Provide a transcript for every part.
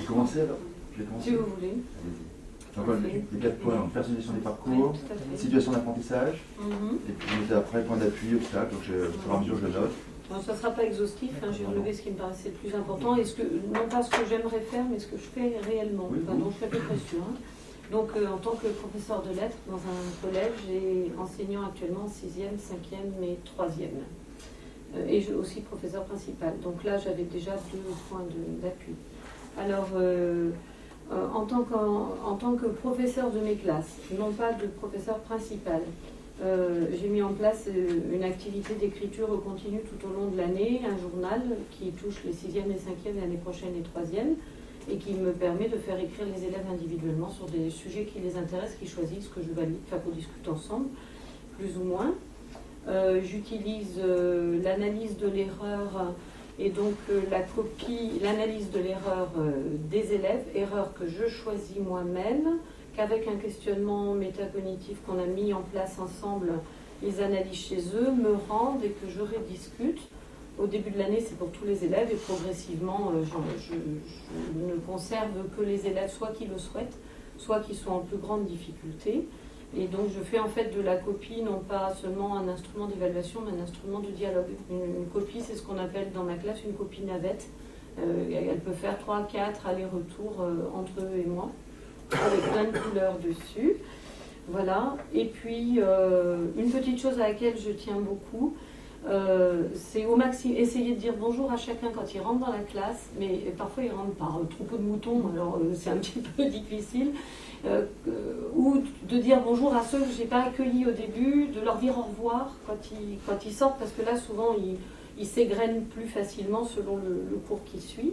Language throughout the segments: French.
commencer alors? Je vais commencer. Si vous voulez. Allez-y. Donc, les 4 points, donc, personnalisation des parcours, situation d'apprentissage, et puis après, point d'appui, obstacle, donc au fur et à mesure je le note. Alors, ça ne sera pas exhaustif, hein, j'ai relevé ce qui me paraissait le plus important, et non pas ce que j'aimerais faire, mais ce que je fais réellement, Oui, enfin, dont je suis à peu près sûre. Hein. Donc, en tant que professeur de lettres dans un collège, et enseignant actuellement en 6e, 5e et 3e. Et aussi professeur principal. Donc là, j'avais déjà 2 points d'appui. Alors, en tant que professeur de mes classes, non pas de professeur principal, j'ai mis en place une activité d'écriture continue tout au long de l'année, un journal qui touche les 6e et 5e l'année prochaine et 3e, et qui me permet de faire écrire les élèves individuellement sur des sujets qui les intéressent, qui choisissent, que je valide, enfin qu'on discute ensemble, plus ou moins. J'utilise l'analyse de l'erreur et donc l'analyse de l'erreur des élèves, erreur que je choisis moi-même, qu'avec un questionnement métacognitif qu'on a mis en place ensemble, les analyses chez eux me rendent et que je rediscute. Au début de l'année, c'est pour tous les élèves et progressivement, je ne conserve que les élèves soit qui le souhaitent, soit qui sont en plus grande difficulté. Et donc je fais en fait de la copie non pas seulement un instrument d'évaluation, mais un instrument de dialogue. Une copie, c'est ce qu'on appelle dans ma classe une copie navette. Elle peut faire 3, 4 allers-retours entre eux et moi, avec plein de couleurs dessus. Voilà. Et puis, une petite chose à laquelle je tiens beaucoup, c'est au maximum essayer de dire bonjour à chacun quand il rentre dans la classe, mais parfois il rentre par troupeau de moutons, alors c'est un petit peu difficile. Ou de dire bonjour à ceux que je n'ai pas accueillis au début, de leur dire au revoir quand ils sortent, parce que là souvent ils s'égrènent plus facilement selon le cours qui suit.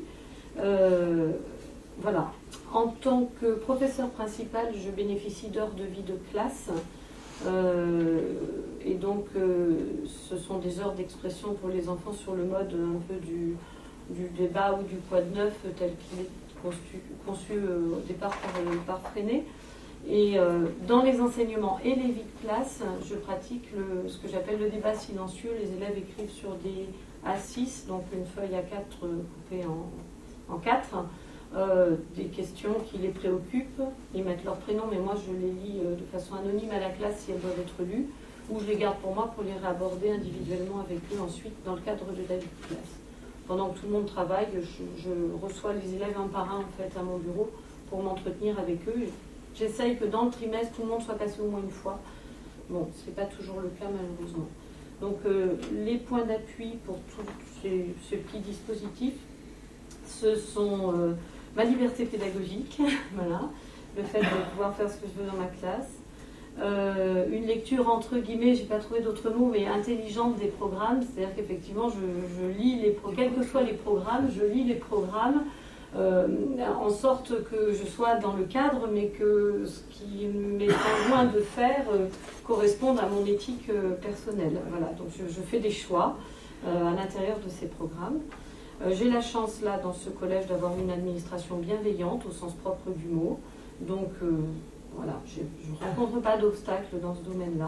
Voilà. En tant que professeur principal, je bénéficie d'heures de vie de classe. Et donc ce sont des heures d'expression pour les enfants sur le mode un peu du débat ou du quoi de neuf tel qu'il est conçu au départ par Freinet. Et dans les enseignements et les vies de classe, je pratique ce que j'appelle le débat silencieux. Les élèves écrivent sur des A6, donc une feuille A4 coupée en 4, des questions qui les préoccupent. Ils mettent leur prénom, mais moi je les lis de façon anonyme à la classe si elles doivent être lues, ou je les garde pour moi pour les réaborder individuellement avec eux ensuite dans le cadre de la vie de classe. Pendant que tout le monde travaille, je reçois les élèves un par un en fait, à mon bureau pour m'entretenir avec eux. J'essaye que dans le trimestre, tout le monde soit passé au moins une fois. Bon, ce n'est pas toujours le cas malheureusement. Donc les points d'appui pour tout ce petit dispositif, ce sont ma liberté pédagogique, voilà, le fait de pouvoir faire ce que je veux dans ma classe. Une lecture entre guillemets, j'ai pas trouvé d'autres mots, mais intelligente des programmes, c'est-à-dire qu'effectivement je lis quels que soient les programmes, je lis les programmes en sorte que je sois dans le cadre, mais que ce qui m'est enjoint de faire corresponde à mon éthique personnelle. Voilà, donc je fais des choix à l'intérieur de ces programmes. J'ai la chance là dans ce collège d'avoir une administration bienveillante au sens propre du mot, donc voilà, je ne rencontre pas d'obstacles dans ce domaine-là.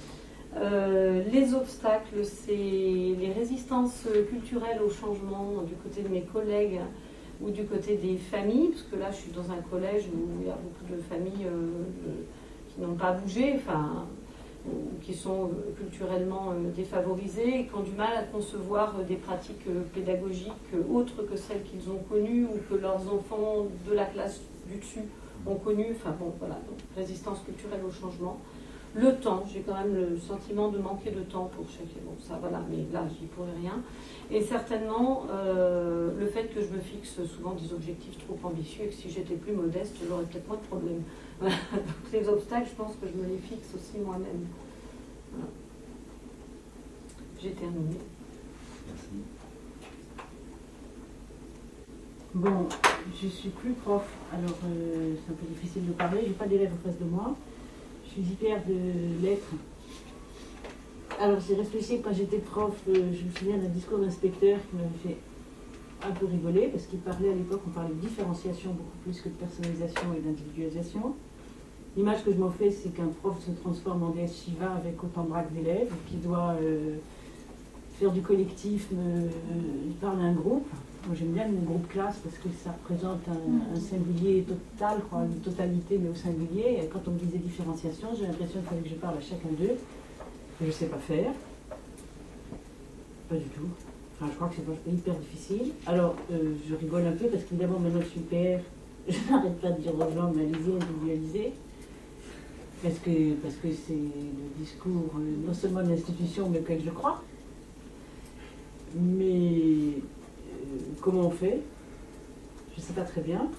Les obstacles, c'est les résistances culturelles au changement du côté de mes collègues ou du côté des familles, parce que là je suis dans un collège où il y a beaucoup de familles qui n'ont pas bougé, enfin, qui sont culturellement défavorisées et qui ont du mal à concevoir des pratiques pédagogiques autres que celles qu'ils ont connues ou que leurs enfants de la classe du dessus ont connu, enfin bon, voilà, donc résistance culturelle au changement. Le temps, j'ai quand même le sentiment de manquer de temps pour chacun, bon ça voilà, mais là j'y pourrais rien. Et certainement le fait que je me fixe souvent des objectifs trop ambitieux et que si j'étais plus modeste, j'aurais peut-être moins de problèmes. Voilà. Donc les obstacles, je pense que je me les fixe aussi moi-même. Voilà. J'ai terminé. Merci. Bon, je suis plus prof, alors c'est un peu difficile de parler, j'ai pas d'élèves en face de moi. Je suis hyper de lettres. Alors j'ai réfléchi quand j'étais prof, je me souviens d'un discours d'inspecteur qui m'avait fait un peu rigoler, parce qu'il parlait à l'époque, on parlait de différenciation beaucoup plus que de personnalisation et d'individualisation. L'image que je m'en fais, c'est qu'un prof se transforme en DS Shiva avec autant de braques d'élèves, qui doit faire du collectif, il parle à un groupe. Moi j'aime bien le groupe classe parce que ça représente un singulier total, quoi, une totalité mais au singulier. Et quand on me disait différenciation, j'ai l'impression qu'il fallait que je parle à chacun d'eux. Je ne sais pas faire. Pas du tout. Enfin, je crois que c'est hyper difficile. Alors, je rigole un peu parce qu'évidemment, maintenant que je suis PR, je n'arrête pas de dire aux gens, mais allez-y, individualisez. Parce que c'est le discours non seulement de l'institution, mais auquel je crois. Mais comment on fait? Je ne sais pas très bien.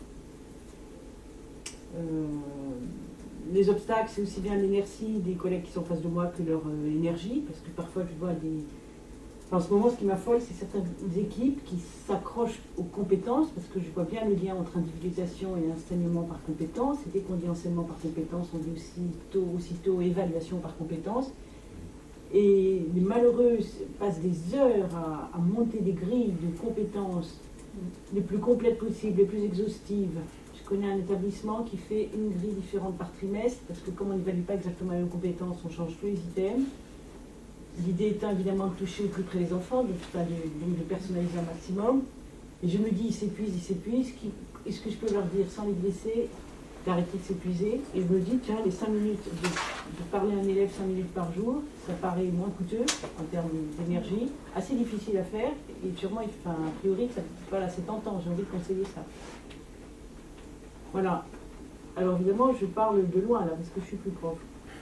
Les obstacles, c'est aussi bien l'inertie des collègues qui sont en face de moi que leur énergie, parce que parfois je vois des... Enfin, en ce moment, ce qui m'affole, c'est certaines équipes qui s'accrochent aux compétences, parce que je vois bien le lien entre individualisation et enseignement par compétences. Et dès qu'on dit enseignement par compétences, on dit aussitôt évaluation par compétences. Et les malheureux passent des heures à monter des grilles de compétences les plus complètes possibles, les plus exhaustives. Je connais un établissement qui fait une grille différente par trimestre, parce que comme on n'évalue pas exactement les compétences, on change tous les items. L'idée étant évidemment de toucher au plus près les enfants, de personnaliser un maximum. Et je me dis, ils s'épuisent. Est-ce que je peux leur dire, sans les blesser, d'arrêter de s'épuiser? Et je me dis, tiens, les 5 minutes, de parler à un élève 5 minutes par jour, ça paraît moins coûteux en termes d'énergie, assez difficile à faire, et sûrement, a priori, voilà, c'est tentant, j'ai envie de conseiller ça. Voilà. Alors évidemment, je parle de loin là, parce que je suis plus prof.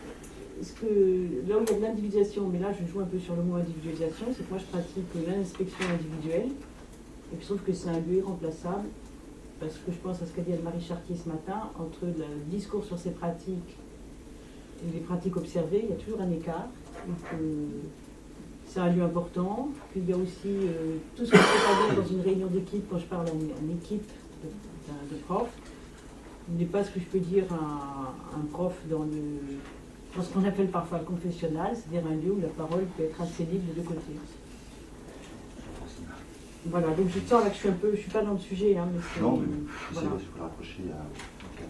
Là où il y a de l'individualisation, mais là je joue un peu sur le mot individualisation, c'est que moi je pratique l'inspection individuelle, et je trouve que c'est un lieu irremplaçable, parce que je pense à ce qu'a dit Anne-Marie Chartier ce matin, entre le discours sur ses pratiques et les pratiques observées, il y a toujours un écart, et que c'est un lieu important. Puis il y a aussi tout ce que je peux dire dans une réunion d'équipe, quand je parle à une équipe de profs, n'est pas ce que je peux dire à un prof dans ce qu'on appelle parfois le confessionnal, c'est-à-dire un lieu où la parole peut être assez libre des deux côtés. Voilà, donc je sens là que je suis pas dans le sujet, hein, mais c'est... Non, mais voilà. je peux le raccrocher à 4.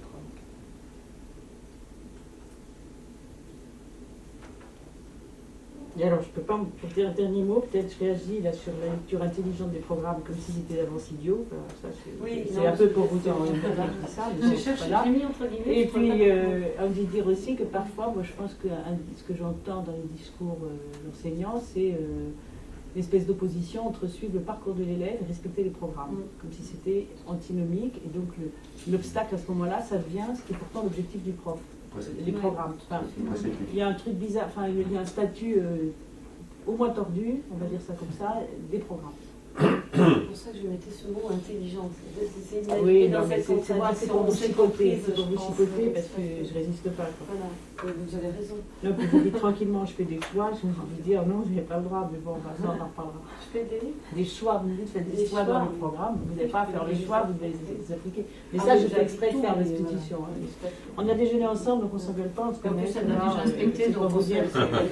Et alors, je peux pas, pour dire un dernier mot, peut-être je réagis là sur la lecture intelligente des programmes comme si c'était d'avance idiot. Enfin, ça, c'est un peu pour vous en dire ça. Je cherche, voilà. J'ai mis entre guillemets. Et puis, envie de dire aussi que parfois, moi je pense que ce que j'entends dans les discours d'enseignants, c'est l'espèce d'opposition entre suivre le parcours de l'élève et respecter les programmes, comme si c'était antinomique. Et donc, l'obstacle à ce moment-là, ça devient ce qui est pourtant l'objectif du prof. Les programmes. Enfin, il y a un truc bizarre, enfin, il y a un statut au moins tordu, on va dire ça comme ça, des programmes. C'est pour ça que je mettais ce mot intelligence. Oui, non, mais c'est pour vous chicoter, parce que je résiste pas. Voilà, vous avez raison. Donc, vous dites tranquillement, je fais des choix, je vais dire non, je n'ai pas le droit, mais bon, ça, on en reparlera. Je fais des choix, vous me dites, faites des choix dans le programme, vous n'avez pas à faire les choix, vous devez les appliquer. Mais ah, ça, je fais exprès de faire l'institution. Voilà. On a déjeuné ensemble, donc on ne s'engueule pas, on se connaît. Ça m'a déjà respecté, donc vous dire.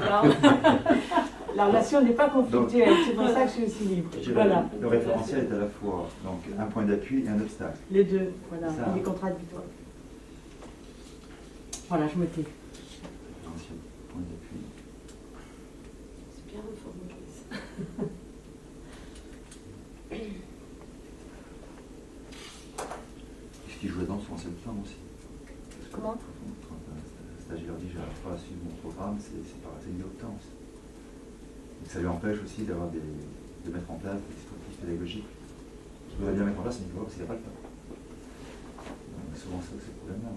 La relation n'est pas conflictuelle, c'est pour ça que je suis aussi libre. Voilà. Le référentiel est à la fois donc, un point d'appui et un obstacle. Les deux, voilà, ça, il est contradictoire. Voilà, je me tais. Référentiel, point d'appui. C'est bien reformulé ça. Ce qui joue là-dedans, souvent c'est le temps aussi. Parce que comment quand un stagiaire dit j'arrive pas à suivre mon programme, c'est lié au temps aussi. Et ça lui empêche aussi de mettre en place des dispositifs pédagogiques. Je voudrais bien mettre en place une fois parce qu'il n'y a pas le temps. Donc, souvent c'est le problème-là.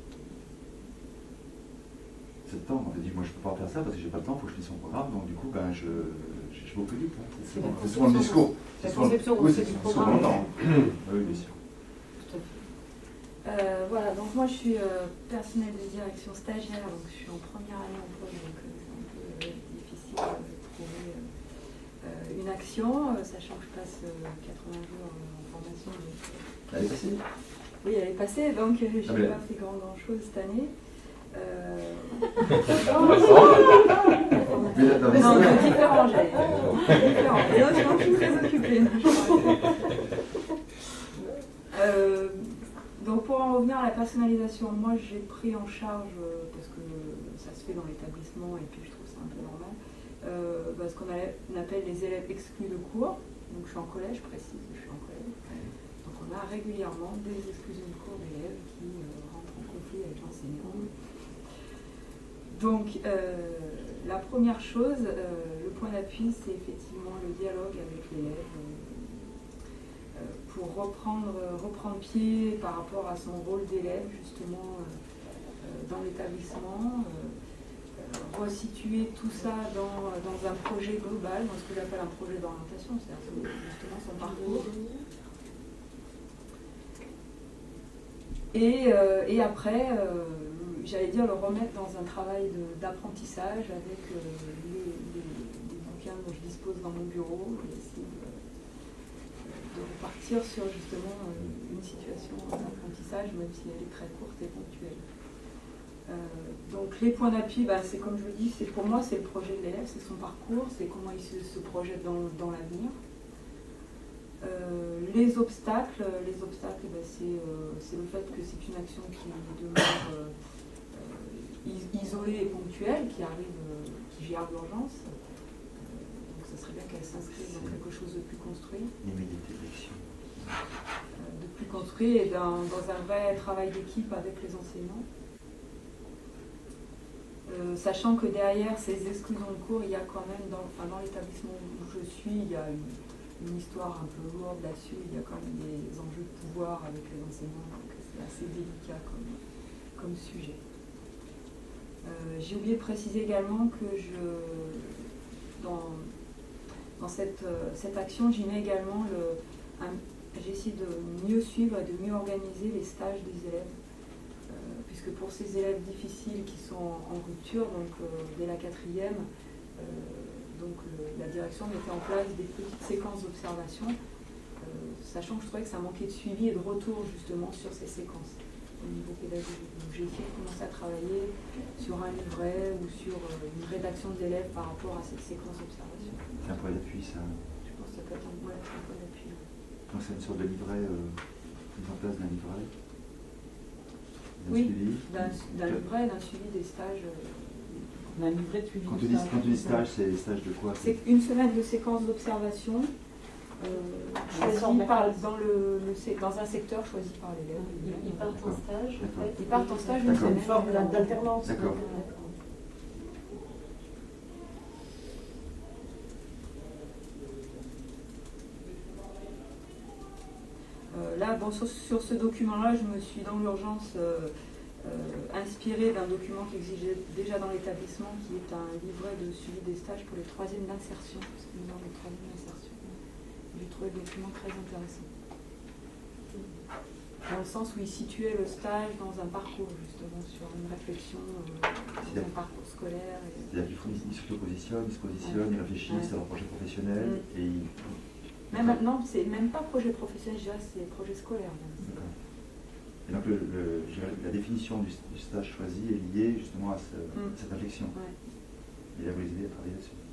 C'est le temps. On te dit moi je peux pas faire ça parce que j'ai pas le temps, il faut que je finisse mon programme, donc du coup je vais au plus vite. Hein. C'est souvent le discours. La conception c'est du souvent programme. le temps. Oui, bien sûr. Tout à fait. Voilà, donc moi je suis personnel de direction stagiaire, donc je suis en première année emploi, donc c'est un peu difficile de trouver une action, sachant que je passe 80 jours en formation. Elle est passée. Oui, elle est passée, donc je n'ai pas fait grand chose cette année. Non, différent, et autrement, je suis très occupée. Donc pour en revenir à la personnalisation, moi j'ai pris en charge, parce que ça se fait dans l'établissement et puis je trouve ça un peu normal, ce qu'on appelle les élèves exclus de cours. Donc je suis en collège, je précise que je suis en collège. on a régulièrement des exclusions de cours d'élèves qui rentrent en conflit avec l'enseignant. Donc, la première chose, le point d'appui, c'est effectivement le dialogue avec l'élève pour reprendre pied par rapport à son rôle d'élève, justement, dans l'établissement, resituer tout ça dans un projet global, dans ce que j'appelle un projet d'orientation, c'est-à-dire justement son parcours. Et après, j'allais dire le remettre dans un travail d'apprentissage avec les bouquins dont je dispose dans mon bureau, et essayer de repartir sur justement une situation d'apprentissage, même si elle est très courte et ponctuelle. Donc les points d'appui, c'est comme je le dis, pour moi c'est le projet de l'élève, c'est son parcours, c'est comment il se projette dans l'avenir. Les obstacles, c'est le fait que c'est une action qui demeure isolée et ponctuelle, qui gère l'urgence. Donc ça serait bien qu'elle s'inscrive dans quelque chose de plus construit. De plus construit et dans un vrai travail d'équipe avec les enseignants. Sachant que derrière ces exclusions de cours, il y a quand même, dans l'établissement où je suis, il y a une histoire un peu lourde là-dessus, il y a quand même des enjeux de pouvoir avec les enseignants, donc c'est assez délicat comme sujet. J'ai oublié de préciser également que dans cette action, j'y mets également j'ai essayé de mieux suivre et de mieux organiser les stages des élèves. Puisque pour ces élèves difficiles qui sont en rupture, donc dès la 4e, la direction mettait en place des petites séquences d'observation, sachant que je trouvais que ça manquait de suivi et de retour justement sur ces séquences au niveau pédagogique. Donc j'ai essayé de commencer à travailler sur un livret ou sur une rédaction des élèves par rapport à cette séquence d'observation. C'est un point d'appui, ça? Je pense que ça peut être un point d'appui. Donc c'est une sorte de livret, mise en place d'un livret? Oui, d'un livret, d'un suivi des stages. D'un livret de suivi Quand tu dis stage, c'est des stages de quoi? C'est une semaine de séquence d'observation choisie dans un secteur choisi par l'élève. Ils partent en stage, en fait. Ils partent en stage une semaine. Une forme d'alternance. D'accord. Là, sur ce document-là, je me suis dans l'urgence inspirée d'un document qui existait déjà dans l'établissement, qui est un livret de suivi des stages pour les 3e d'insertion, parce que nous avons les 3e d'insertion. J'ai trouvé le document très intéressant. Dans le sens où il situait le stage dans un parcours, justement, sur une réflexion dans un parcours scolaire. C'est-à-dire qu'ils se positionnent, ils réfléchissent à leur projet professionnel et ils... Même maintenant, c'est même pas projet professionnel, je dirais, c'est projet scolaire. Et donc la définition du stage choisi est liée justement à cette réflexion. Ouais. Et là, vous les aidez à travailler là-dessus.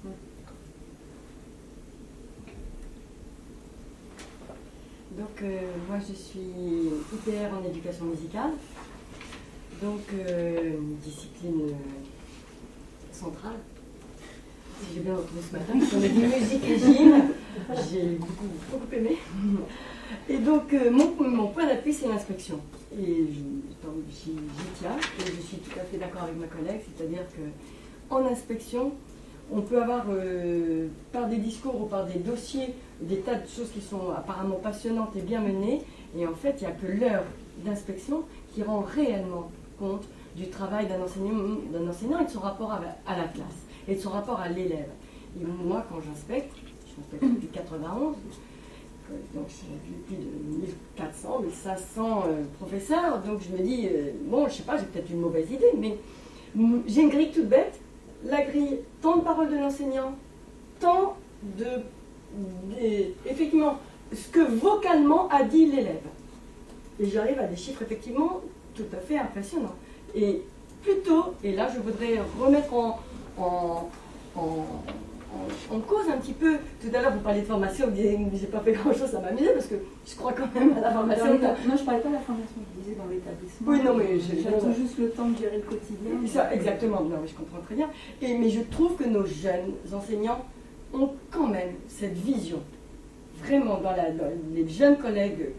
Donc moi je suis IPR en éducation musicale, donc une discipline centrale. Si j'ai bien retrouvé ce matin, on a dit musique et gym, j'ai beaucoup aimé. Et donc mon point d'appui c'est l'inspection. Et j'y tiens, et je suis tout à fait d'accord avec ma collègue, c'est-à-dire qu'en inspection, on peut avoir par des discours ou par des dossiers des tas de choses qui sont apparemment passionnantes et bien menées, et en fait il n'y a que l'heure d'inspection qui rend réellement compte du travail d'un enseignant et de son rapport à la classe, et de son rapport à l'élève. Et moi quand j'inspecte depuis 91, donc j'ai plus de 1400, 1500 professeurs, donc je me dis, bon je sais pas, j'ai peut-être une mauvaise idée, mais j'ai une grille toute bête, la grille, tant de paroles de l'enseignant, tant effectivement, ce que vocalement a dit l'élève. Et j'arrive à des chiffres effectivement tout à fait impressionnants. Et plutôt, et là je voudrais remettre en cause un petit peu, tout à l'heure vous parliez de formation, vous disiez j'ai pas fait grand chose, ça m'amusait parce que je crois quand même à la formation. Non, je parlais pas de la formation, je disais dans l'établissement. Oui, non, mais j'attends juste le temps de gérer le quotidien. Ça, exactement, non, je comprends très bien. Mais je trouve que nos jeunes enseignants ont quand même cette vision. Vraiment, dans les jeunes collègues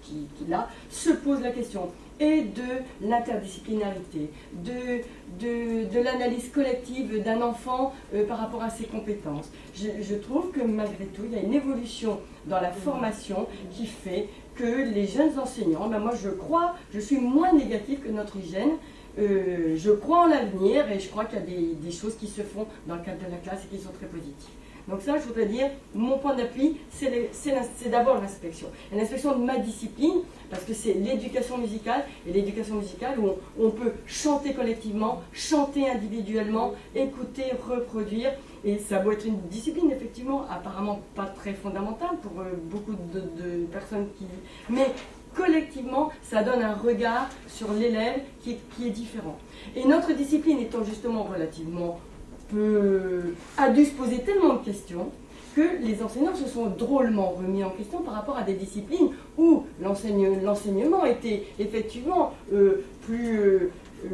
là, se pose la question et de l'interdisciplinarité, de l'analyse collective d'un enfant par rapport à ses compétences. Je trouve que malgré tout, il y a une évolution dans la formation qui fait que les jeunes enseignants, ben moi je suis moins négative que notre hygiène. Je crois en l'avenir et je crois qu'il y a des choses qui se font dans le cadre de la classe et qui sont très positives. Donc ça, je voudrais dire, mon point d'appui, c'est d'abord l'inspection. Et l'inspection de ma discipline, parce que c'est l'éducation musicale, et l'éducation musicale où on peut chanter collectivement, chanter individuellement, écouter, reproduire. Et ça doit être une discipline, effectivement, apparemment pas très fondamentale pour beaucoup de personnes qui... Mais collectivement, ça donne un regard sur l'élève qui est différent. Et notre discipline étant justement relativement a dû se poser tellement de questions que les enseignants se sont drôlement remis en question par rapport à des disciplines où l'enseignement était effectivement plus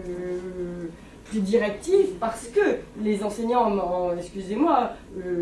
directif parce que les enseignants, excusez-moi,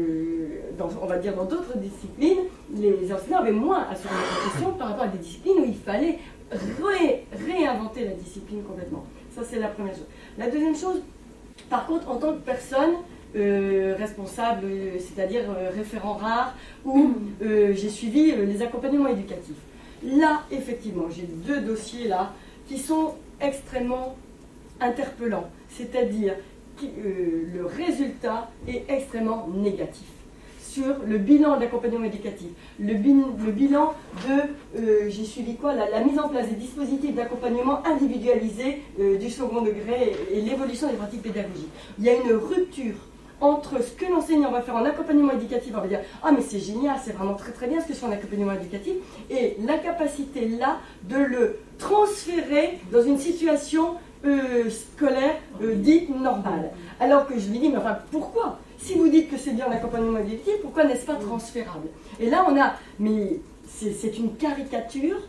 on va dire dans d'autres disciplines, les enseignants avaient moins à se remettre en question par rapport à des disciplines où il fallait réinventer la discipline complètement. Ça, c'est la première chose. La deuxième chose, par contre, en tant que personne responsable, c'est-à-dire référent rare, où j'ai suivi les accompagnements éducatifs. Là, effectivement, j'ai 2 dossiers là qui sont extrêmement interpellants, c'est-à-dire que le résultat est extrêmement négatif sur le bilan d'accompagnement éducatif, le bilan de, j'ai suivi quoi, la mise en place des dispositifs d'accompagnement individualisés du second degré et l'évolution des pratiques pédagogiques. Il y a une rupture entre ce que l'enseignant va faire en accompagnement éducatif, on va dire « Ah mais c'est génial, c'est vraiment très très bien ce que je fais en accompagnement éducatif » et la capacité là de le transférer dans une situation scolaire dite normale. Alors que je lui dis « Mais enfin pourquoi ? Si vous dites que c'est bien l'accompagnement éducatif, pourquoi n'est-ce pas transférable ?» Et là on a, mais c'est une caricature.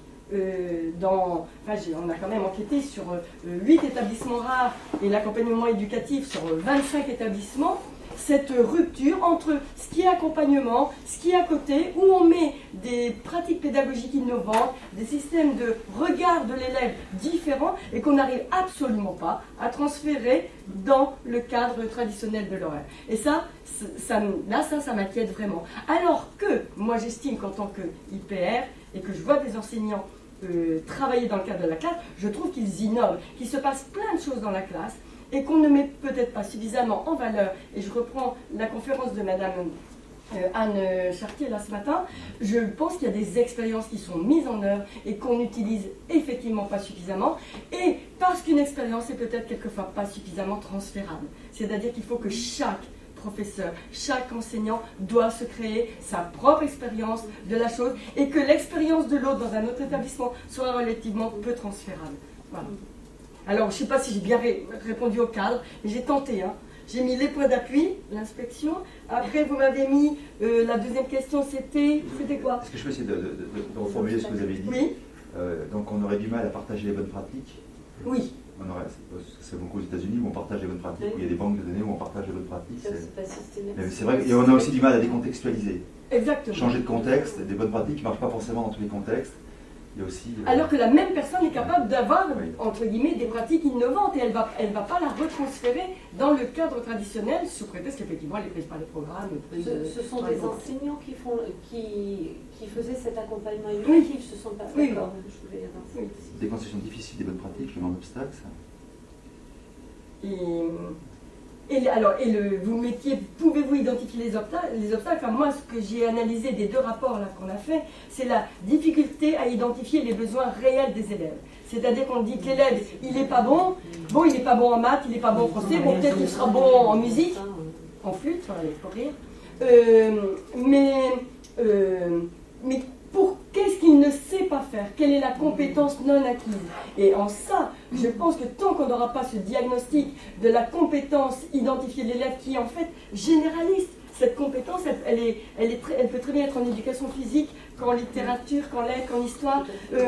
On a quand même enquêté sur 8 établissements rares et l'accompagnement éducatif sur 25 établissements, cette rupture entre ce qui est accompagnement, ce qui est à côté, où on met des pratiques pédagogiques innovantes, des systèmes de regard de l'élève différents et qu'on n'arrive absolument pas à transférer dans le cadre traditionnel de l'horaire. Et ça m'inquiète vraiment. Alors que moi j'estime qu'en tant que IPR et que je vois des enseignants travailler dans le cadre de la classe, je trouve qu'ils innovent, qu'il se passe plein de choses dans la classe et qu'on ne met peut-être pas suffisamment en valeur. Et je reprends la conférence de Madame Anne Chartier là ce matin, je pense qu'il y a des expériences qui sont mises en œuvre et qu'on n'utilise effectivement pas suffisamment, et parce qu'une expérience est peut-être quelquefois pas suffisamment transférable. C'est-à-dire qu'il faut que chaque professeur, chaque enseignant doit se créer sa propre expérience de la chose et que l'expérience de l'autre dans un autre établissement soit relativement peu transférable. Voilà. Alors, je ne sais pas si j'ai bien répondu au cadre, mais j'ai tenté. Hein. J'ai mis les points d'appui, l'inspection. Après, vous m'avez mis la deuxième question, c'était quoi? Est-ce que je peux essayer de reformuler ce que vous avez dit? Oui. Donc, on aurait du mal à partager les bonnes pratiques. Oui. C'est beaucoup aux États-Unis où on partage les bonnes pratiques, où il y a des banques de données où on partage les bonnes pratiques. C'est vrai, et on a aussi du mal à décontextualiser. Exactement. Changer de contexte, des bonnes pratiques qui ne marchent pas forcément dans tous les contextes. Il y a aussi, alors que la même personne est capable d'avoir, entre guillemets, des pratiques innovantes et elle va pas la retransférer dans le cadre traditionnel sous prétexte qu'effectivement elle est prise par les programmes. Ce sont des enseignants qui faisaient cet accompagnement éducatif, oui. Ce sont pas oui. d'accord. Oui. Des conceptions difficiles des bonnes pratiques, le nombre d'obstacles, ça. Pouvez-vous identifier les obstacles? Enfin, moi, ce que j'ai analysé des 2 rapports là qu'on a fait, c'est la difficulté à identifier les besoins réels des élèves. C'est-à-dire qu'on dit que l'élève, il n'est pas bon, il n'est pas bon en maths, il n'est pas bon en français, peut-être qu'il sera bon en musique, en flûte, il faut rire. Mais qu'est-ce qu'il ne sait pas faire? Quelle est la compétence non acquise? Et en ça, je pense que tant qu'on n'aura pas ce diagnostic de la compétence identifiée de l'élève qui est en fait généraliste, cette compétence, elle peut très bien être en éducation physique, qu'en littérature, qu'en lettres, qu'en histoire.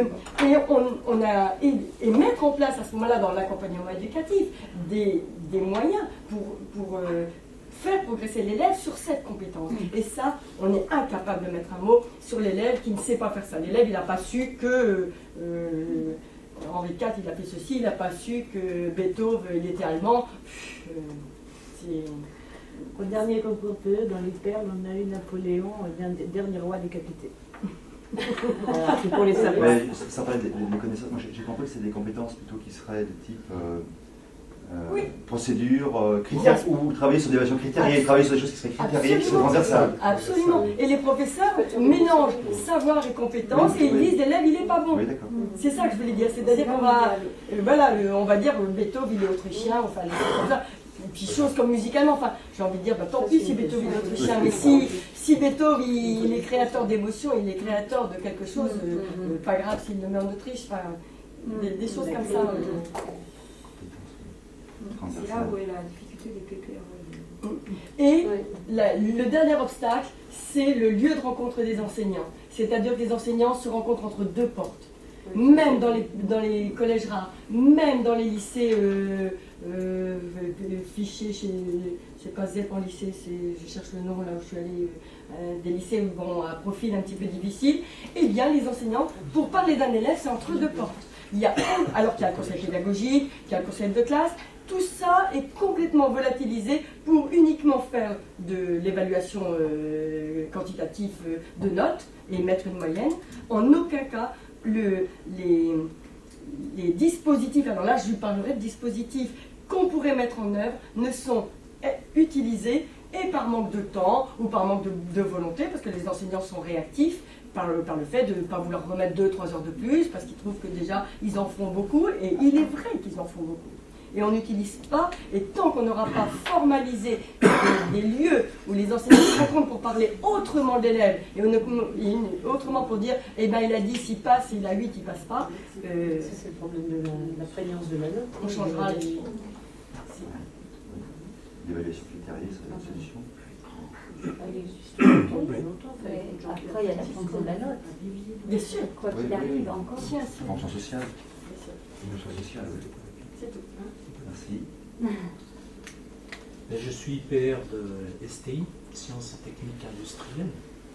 Et mettre en place à ce moment-là dans l'accompagnement éducatif des moyens pour faire progresser l'élève sur cette compétence. Et ça, on est incapable de mettre un mot sur l'élève qui ne sait pas faire ça. L'élève, il n'a pas su que Henri IV, il a fait ceci, il n'a pas su que Beethoven, il était allemand. Au dernier concours dans les perles, on a eu Napoléon, dernier roi décapité. Voilà, c'est pour les savoir. Mais ça parlait des connaissances. Moi, j'ai compris que c'est des compétences plutôt qui seraient de type oui. procédure, critères, ou travailler sur des versions critériées, travailler sur des choses qui seraient critériées, qui seraient transversales. Absolument. Et les professeurs mélangent savoir et compétences et ils disent l'élève il n'est pas bon. Oui, d'accord. C'est ça que je voulais dire. C'est-à-dire qu'on va, voilà, on va dire Beethoven il est autrichien, enfin les choses comme ça. Et puis choses comme musicalement, enfin j'ai envie de dire, bah, tant pis si Beethoven est autrichien, mais si Beethoven il est créateur d'émotions, il est créateur de quelque chose, pas grave s'il le met en Autriche, enfin des choses comme ça. C'est là où est la difficulté des PPR. Et le dernier obstacle, c'est le lieu de rencontre des enseignants. C'est-à-dire que les enseignants se rencontrent entre deux portes. Même dans les collèges rares, même dans les lycées fichés, c'est pas ZEP en lycée, je cherche le nom là où je suis allée, des lycées où, à profil un petit peu difficile, et bien les enseignants, pour parler d'un élève, c'est entre deux portes. Alors qu'il y a le conseil pédagogique, qu'il y a le conseil de classe, tout ça est complètement volatilisé pour uniquement faire de l'évaluation quantitative de notes et mettre une moyenne. En aucun cas, les dispositifs, alors là je lui parlerai de dispositifs qu'on pourrait mettre en œuvre, ne sont utilisés et par manque de temps ou par manque de volonté, parce que les enseignants sont réactifs, par le fait de ne pas vouloir remettre 2-3 heures de plus, parce qu'ils trouvent que déjà ils en font beaucoup, et il est vrai qu'ils en font beaucoup. Et on n'utilise pas, et tant qu'on n'aura pas formalisé des lieux où les enseignants se rencontrent pour parler autrement d'élèves, et autrement pour dire, eh ben il a 10, il passe, il a 8, il passe pas. C'est le problème de la prégnance de la note. On changera les... L'évaluation critériée, c'est une solution. Elle existe depuis longtemps. Après, il y a la fonction de la note. Bien sûr. Quoi qu'il arrive, encore. Fonction sociale. Fonction sociale, oui. C'est tout. Merci. Je suis IPR de STI, Sciences et Techniques Industrielles.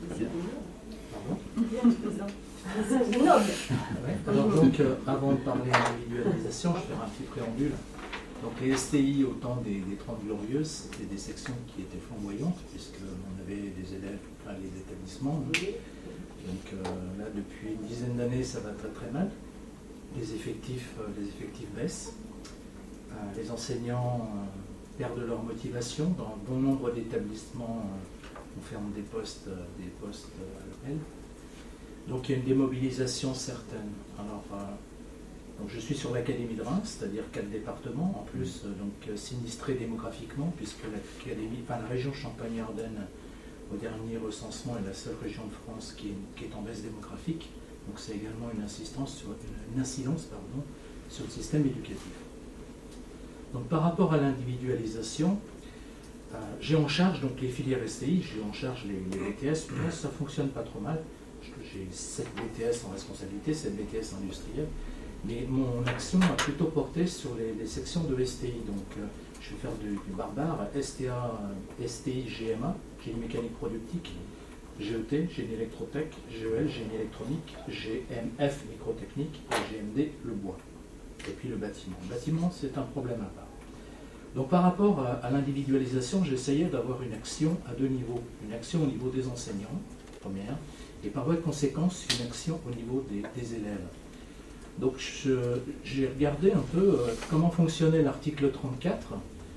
Pardon. C'est noble. Ouais. Alors donc, avant de parler d'individualisation, je vais faire un petit préambule. Donc les STI, au temps des 30 Glorieuses, c'était des sections qui étaient flamboyantes, puisqu'on avait des élèves pour plein les établissements. Donc là, depuis une dizaine d'années, ça va très très mal. Les effectifs baissent. Les enseignants perdent leur motivation. Dans bon nombre d'établissements, on ferme des postes à l'EPEL. Donc il y a une démobilisation certaine. Alors, donc je suis sur l'Académie de Reims, c'est-à-dire 4 départements, en plus donc sinistrés démographiquement, puisque la région Champagne-Ardenne, au dernier recensement, est la seule région de France qui est en baisse démographique. Donc c'est également une incidence sur le système éducatif. Donc par rapport à l'individualisation, j'ai en charge donc les filières STI, j'ai en charge les BTS, mais ça ne fonctionne pas trop mal. J'ai 7 BTS en responsabilité, 7 BTS industriels, mais mon action a plutôt porté sur les sections de STI. Donc je vais faire du barbare, STA, STI, GMA, génie mécanique productique, GET, génie électrotech, GEL, génie électronique, GMF, microtechnique, et GMD, le bois. Et puis le bâtiment. Le bâtiment, c'est un problème à part. Donc par rapport à l'individualisation, j'essayais d'avoir une action à 2 niveaux. Une action au niveau des enseignants, première, et par voie de conséquence, une action au niveau des élèves. Donc j'ai regardé un peu comment fonctionnait l'article 34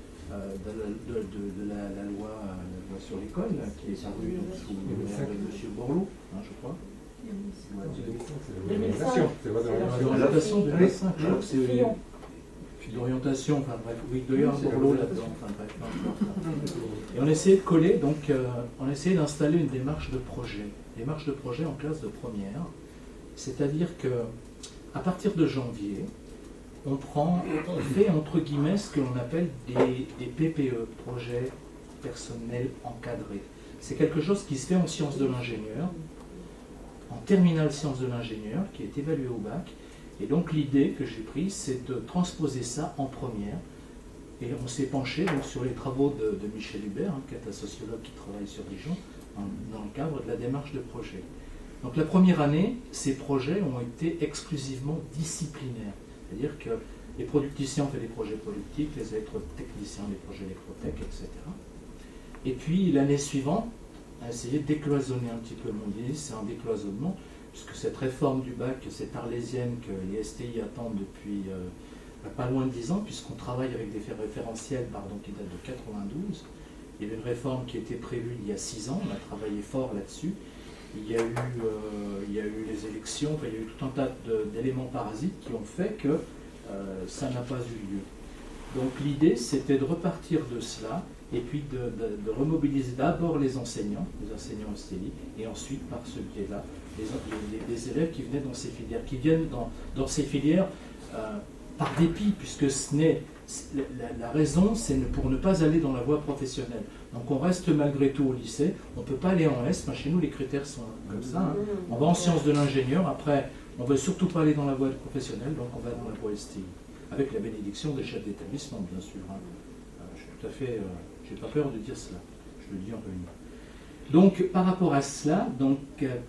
de la loi sur l'école, qui est parue sous le maire de M. Bourlou, je crois. 2005. L'orientation de 2005, je crois que c'est l'orientation, enfin bref, oui, il doit y avoir Bourlou là-dedans, enfin bref. Et on essayait de coller, donc on essayait d'installer une démarche de projet. Démarche de projet en classe de première, c'est-à-dire que à partir de janvier, on fait entre guillemets ce que l'on appelle des PPE, projets personnels encadrés. C'est quelque chose qui se fait en sciences de l'ingénieur, en terminale sciences de l'ingénieur, qui est évalué au bac. Et donc l'idée que j'ai prise, c'est de transposer ça en première, Et on s'est penché donc, sur les travaux de Michel Hubert, qui est un sociologue qui travaille sur Dijon, dans le cadre de la démarche de projet. Donc la première année, ces projets ont été exclusivement disciplinaires. C'est-à-dire que les producticiens ont fait des projets productifs, les électrotechniciens des projets électrotech, etc. Et puis l'année suivante, on a essayé de décloisonner un petit peu mon idée, c'est un décloisonnement, puisque cette réforme du bac, cette arlésienne que les STI attendent depuis pas loin de 10 ans, puisqu'on travaille avec des référentiels qui datent de 92. Il y avait une réforme qui était prévue il y a 6 ans, on a travaillé fort là-dessus. Il y a eu les élections, il y a eu tout un tas d'éléments parasites qui ont fait que ça n'a pas eu lieu. Donc l'idée, c'était de repartir de cela, et puis de remobiliser d'abord les enseignants STI, et ensuite, par ce biais-là, les élèves qui venaient dans ces filières, qui viennent dans ces filières par dépit, puisque la raison, c'est pour ne pas aller dans la voie professionnelle. Donc on reste malgré tout au lycée, on ne peut pas aller en S, chez nous les critères sont comme ça, hein. On va en sciences de l'ingénieur, après on ne veut surtout pas aller dans la voie professionnelle, donc on va dans la voie STI, avec la bénédiction des chefs d'établissement, bien sûr. Hein. Je suis tout à fait, j'ai pas peur de dire cela, je le dis en réunion. Donc par rapport à cela, donc,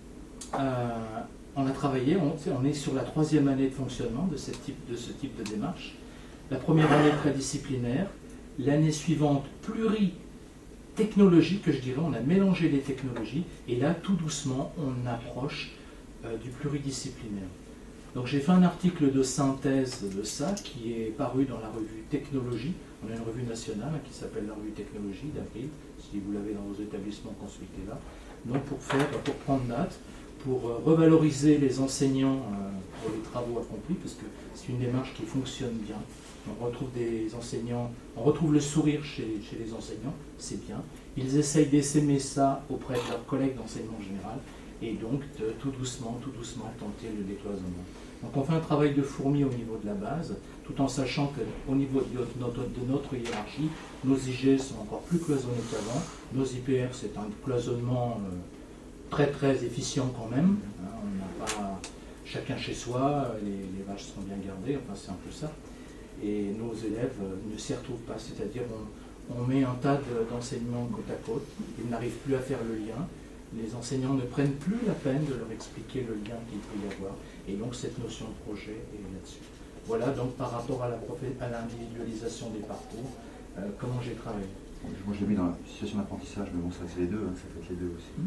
on a travaillé, on est sur la 3e année de fonctionnement de ce type de démarche. La première année très disciplinaire, l'année suivante pluritechnologique, que je dirais, on a mélangé les technologies, et là, tout doucement, on approche du pluridisciplinaire. Donc j'ai fait un article de synthèse de ça, qui est paru dans la revue Technologie. On a une revue nationale qui s'appelle la revue Technologie d'avril, si vous l'avez dans vos établissements, consultez-la. Donc pour prendre date, pour revaloriser les enseignants pour les travaux accomplis, parce que c'est une démarche qui fonctionne bien. On retrouve des enseignants, on retrouve le sourire chez les enseignants, c'est bien. Ils essayent d'essaimer ça auprès de leurs collègues d'enseignement général, et donc de tout doucement tenter le décloisonnement. Donc on fait un travail de fourmi au niveau de la base, tout en sachant qu'au niveau de notre hiérarchie, nos IG sont encore plus cloisonnés qu'avant, nos IPR c'est un cloisonnement très très efficient quand même, hein, on n'a pas chacun chez soi, les vaches seront bien gardées, enfin c'est un peu ça, et nos élèves ne s'y retrouvent pas, c'est-à-dire on met un tas d'enseignements côte à côte, ils n'arrivent plus à faire le lien, les enseignants ne prennent plus la peine de leur expliquer le lien qu'il peut y avoir, et donc cette notion de projet est là-dessus. Voilà donc par rapport à l'individualisation des parcours, comment j'ai travaillé. Moi je l'ai mis dans la situation d'apprentissage, mais bon ça c'est les deux, hein, ça fait les deux aussi.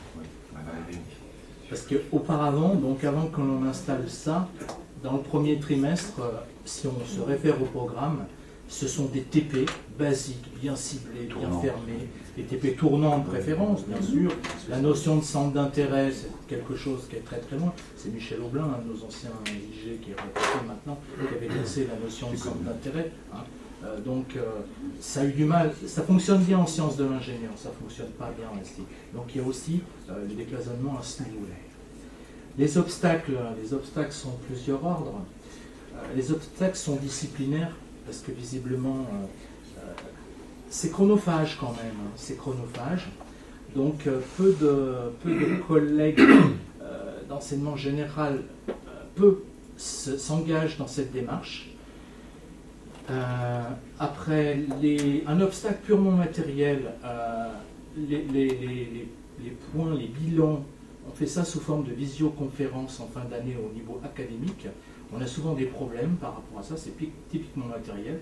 Parce qu'auparavant, donc avant que l'on installe ça, dans le premier trimestre, si on se réfère au programme, ce sont des TP basiques, bien ciblés, bien fermés, des TP tournants de préférence, bien sûr. La notion de centre d'intérêt, c'est quelque chose qui est très très loin. C'est Michel Aublin, un de nos anciens IG qui est retraité maintenant, qui avait lancé la notion de centre d'intérêt. Hein. Donc ça a eu du mal, ça fonctionne bien en sciences de l'ingénieur, ça ne fonctionne pas bien en STI. Donc il y a aussi le décloisonnement à ce niveau-là. Les obstacles sont de plusieurs ordres. Les obstacles sont disciplinaires, parce que visiblement c'est chronophage quand même, hein, c'est chronophage. Donc peu de collègues d'enseignement général s'engagent dans cette démarche. Après, un obstacle purement matériel, les points, les bilans, on fait ça sous forme de visioconférence en fin d'année au niveau académique. On a souvent des problèmes par rapport à ça, c'est typiquement matériel.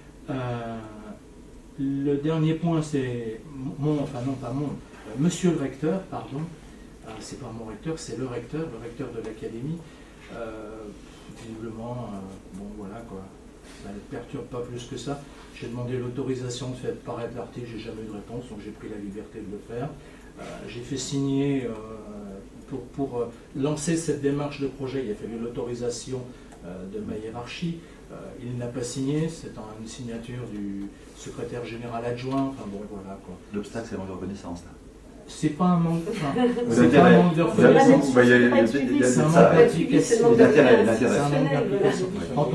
Le dernier point, c'est monsieur le recteur, pardon, c'est pas mon recteur, c'est le recteur de l'académie. Visiblement, bon voilà quoi. Ça ne perturbe pas plus que ça. J'ai demandé l'autorisation de faire paraître l'article, j'ai jamais eu de réponse, donc j'ai pris la liberté de le faire. J'ai fait signer, pour lancer cette démarche de projet, il a fallu l'autorisation de ma hiérarchie. Il n'a pas signé, c'est une signature du secrétaire général adjoint, enfin bon voilà quoi. L'obstacle c'est le manque de reconnaissance là. C'est pas un manque, c'est pas un manque de reconnaissance. C'est un manque d'application. Quand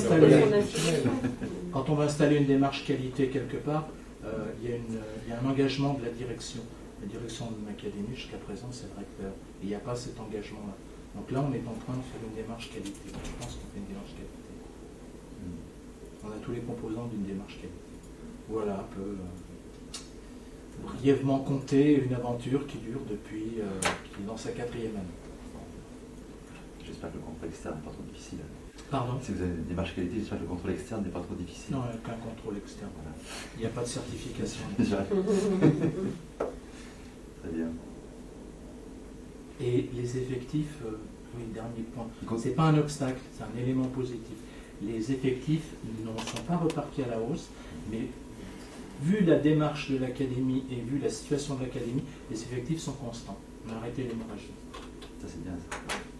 on veut installer une démarche qualité quelque part, il y a un engagement de la direction. La direction de l'académie jusqu'à présent c'est le recteur. Et il n'y a pas cet engagement-là. Donc là on est en train de faire une démarche qualité. Je pense qu'on fait une démarche qualité. On a tous les composants d'une démarche qualité. Voilà un peu brièvement compter une aventure qui dure depuis, qui est dans sa 4e année. J'espère que le contrôle externe n'est pas trop difficile. Pardon? Si vous avez une démarche qualité, j'espère que le contrôle externe n'est pas trop difficile. Non, il n'y a qu'un contrôle externe. Voilà. Il n'y a pas de certification. Très bien. Et les effectifs, oui, dernier point, c'est pas un obstacle, c'est un élément positif. Les effectifs ne sont pas repartis à la hausse, mais vu la démarche de l'académie et vu la situation de l'académie, les effectifs sont constants. On a arrêté l'hémorragie. Ça, c'est bien. Ça.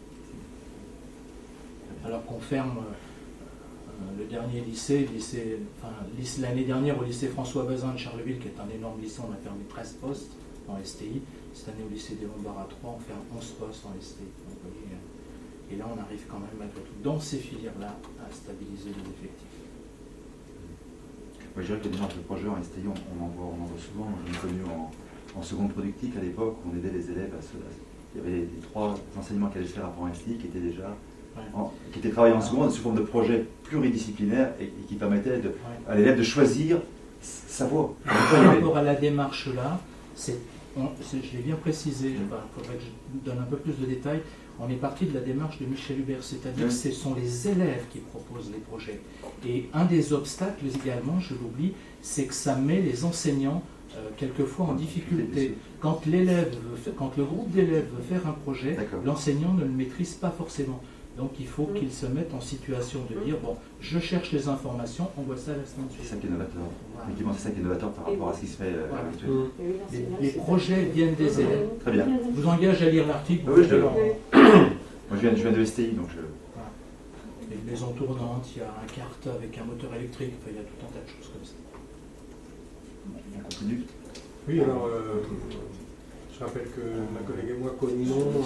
Alors qu'on ferme le dernier lycée, l'année dernière au lycée François Bazin de Charleville, qui est un énorme lycée, on a fermé 13 postes en STI. Cette année au lycée des Lombards à 3, on ferme 11 postes en STI. Donc, vous voyez, et là, on arrive quand même, malgré tout, dans ces filières-là, à stabiliser les effectifs. Moi, je dirais que les démarches de projet en STI, on en voit souvent. Moi, j'en ai connu en seconde productique à l'époque, où on aidait les élèves à se... Il y avait les 3 enseignements qui allaient se faire avant STI qui étaient déjà... qui étaient travaillés en seconde sous forme de projets pluridisciplinaires et qui permettaient à l'élève de choisir sa voie. Par rapport à la démarche là, je l'ai bien précisé, il faudrait que je donne un peu plus de détails. On est parti de la démarche de Michel Hubert, c'est-à-dire que ce sont les élèves qui proposent les projets. Et un des obstacles également, je l'oublie, c'est que ça met les enseignants quelquefois en difficulté. Quand le groupe d'élèves veut faire un projet, l'enseignant ne le maîtrise pas forcément. Donc il faut qu'il se mette en situation de dire, bon, je cherche les informations, on voit ça à la semaine suivante. C'est ça qui est novateur. Effectivement, c'est ça qui est novateur par rapport à ce qui se fait habituellement. Les projets viennent des élèves. Très bien. Je vous engage à lire l'article. Oui, je Moi, je viens de STI, donc je... Il y a une maison tournante, il y a un kart avec un moteur électrique, enfin, il y a tout un tas de choses comme ça. On continue. Oui, alors, je rappelle que ma collègue et moi connaissons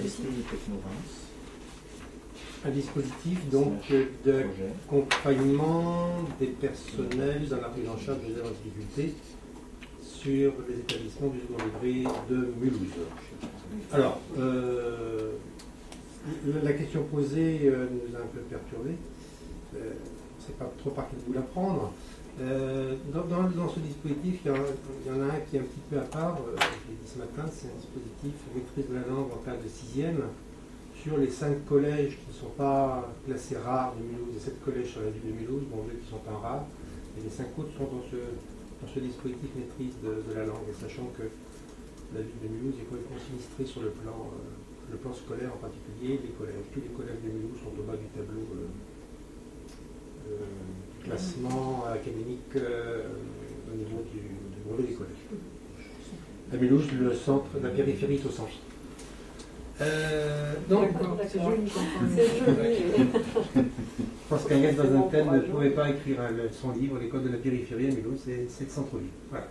un dispositif donc d'accompagnement des personnels dans la prise en charge des élèves en difficulté sur les établissements du second degré de Mulhouse. Alors, la question posée nous a un peu perturbés. On ne sait pas trop par quel bout la prendre. Dans ce dispositif, il y en a un qui est un petit peu à part, je l'ai dit ce matin, c'est un dispositif maîtrise de la langue en classe de 6e sur les 5 collèges qui ne sont pas classés rares de Mulhouse, et 7 collèges sur la ville de Mulhouse, bon, 2 qui sont en rare, et les 5 autres sont dans ce dispositif maîtrise de la langue, et sachant que la ville de Mulhouse est complètement sinistrée sur le plan scolaire en particulier, les collèges, tous les collèges de Mulhouse sont au bas du tableau classement académique au niveau du brevet des collèges. À Mulhouse, le centre, la périphérie est au centre. Donc, c'est joli. Je pense qu'Agnès dans un thème ne pouvait pas écrire son livre, l'école de la périphérie à Mulhouse, c'est le centre-ville. Voilà.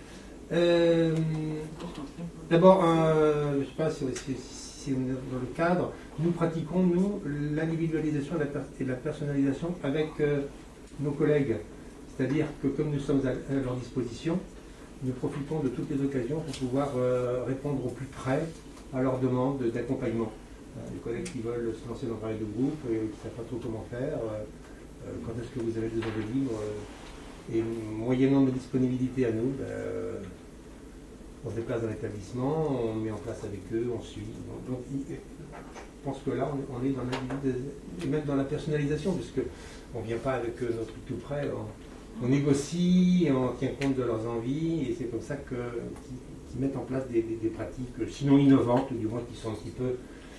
D'abord, je ne sais pas si on est dans le cadre, nous pratiquons, nous, l'individualisation et la personnalisation avec nos collègues. C'est-à-dire que comme nous sommes à leur disposition, nous profitons de toutes les occasions pour pouvoir répondre au plus près à leurs demandes d'accompagnement. Les collègues qui veulent se lancer dans un travail de groupe et qui ne savent pas trop comment faire, quand est-ce que vous avez besoin de livres, et moyennant nos disponibilités à nous, on se déplace dans l'établissement, on met en place avec eux, on suit. Donc, je pense que là, on est dans l'individu, et même dans la personnalisation, puisque on ne vient pas avec notre truc tout près, on négocie, on tient compte de leurs envies, et c'est comme ça qu'ils mettent en place des pratiques, sinon innovantes, ou du moins qui sont un petit peu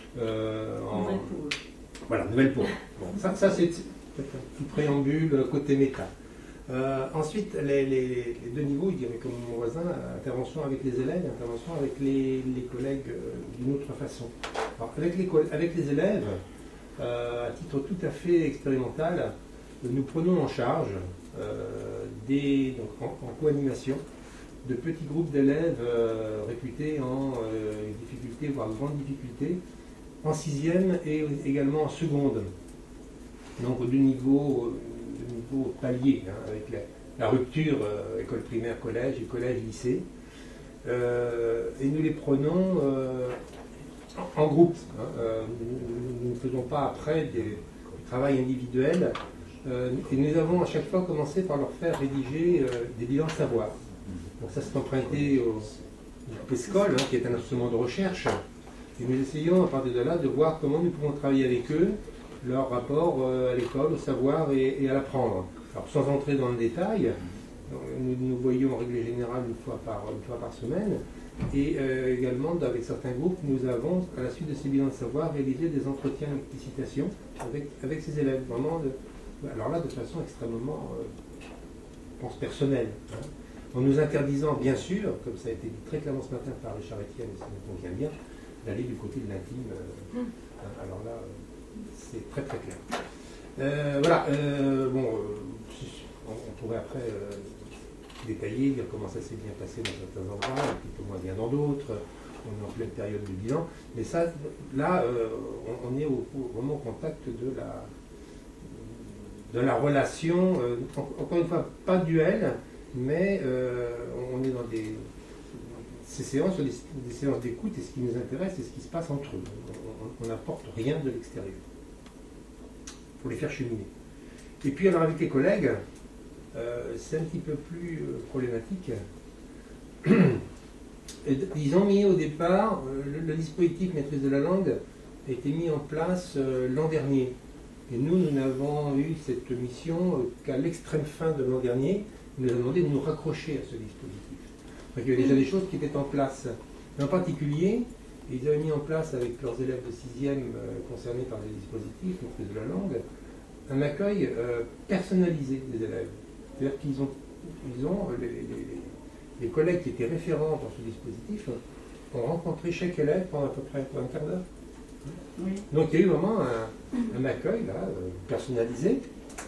voilà, nouvelles pour eux. Bon, ça c'est peut-être un petit préambule côté méta. Ensuite, les deux niveaux, je dirais comme mon voisin, intervention avec les élèves, intervention avec les collègues d'une autre façon. Alors, avec les élèves, à titre tout à fait expérimental, nous prenons en charge donc en co-animation de petits groupes d'élèves réputés en difficulté, voire grande difficulté, en 6e et également en seconde. Donc de niveau palier, hein, avec la rupture école primaire, collège et collège-lycée. Et nous les prenons en groupe. Hein. Nous ne faisons pas après du travail individuel Et nous avons à chaque fois commencé par leur faire rédiger des bilans de savoir. Donc ça s'est emprunté au PESCOL, qui est un instrument de recherche. Et nous essayons à partir de là de voir comment nous pouvons travailler avec eux, leur rapport à l'école, au savoir et à l'apprendre. Alors sans entrer dans le détail, nous voyons en règle générale une fois par semaine. Et également, avec certains groupes, nous avons, à la suite de ces bilans de savoir, réalisé des entretiens d'explicitation avec ces élèves. Vraiment, alors là, de façon extrêmement, je pense, personnelle. Hein. En nous interdisant, bien sûr, comme ça a été dit très clairement ce matin par Richard Etienne, et ça me convient bien, d'aller du côté de l'intime. Alors là, c'est très très clair. Voilà, on pourrait après détailler, dire comment ça s'est bien passé dans certains endroits, un petit peu moins bien dans d'autres. On est en pleine période de bilan. Mais ça, là, on est vraiment au contact de la relation, encore une fois, pas duel, mais on est dans ces séances, des séances d'écoute, et ce qui nous intéresse, c'est ce qui se passe entre eux. On n'apporte rien de l'extérieur pour les faire cheminer. Et puis alors avec les collègues, c'est un petit peu plus problématique. Ils ont mis au départ, le dispositif maîtrise de la langue a été mis en place l'an dernier. Et nous n'avons eu cette mission qu'à l'extrême fin de l'an dernier. Ils nous ont demandé de nous raccrocher à ce dispositif. Donc il y avait déjà des choses qui étaient en place. Mais en particulier, ils avaient mis en place avec leurs élèves de 6e concernés par les dispositifs maîtrise de la langue, un accueil personnalisé des élèves. C'est-à-dire qu'ils ont les collègues qui étaient référents dans ce dispositif ont rencontré chaque élève pendant à peu près un quart d'heure. Oui. Donc il y a eu vraiment un accueil là, personnalisé.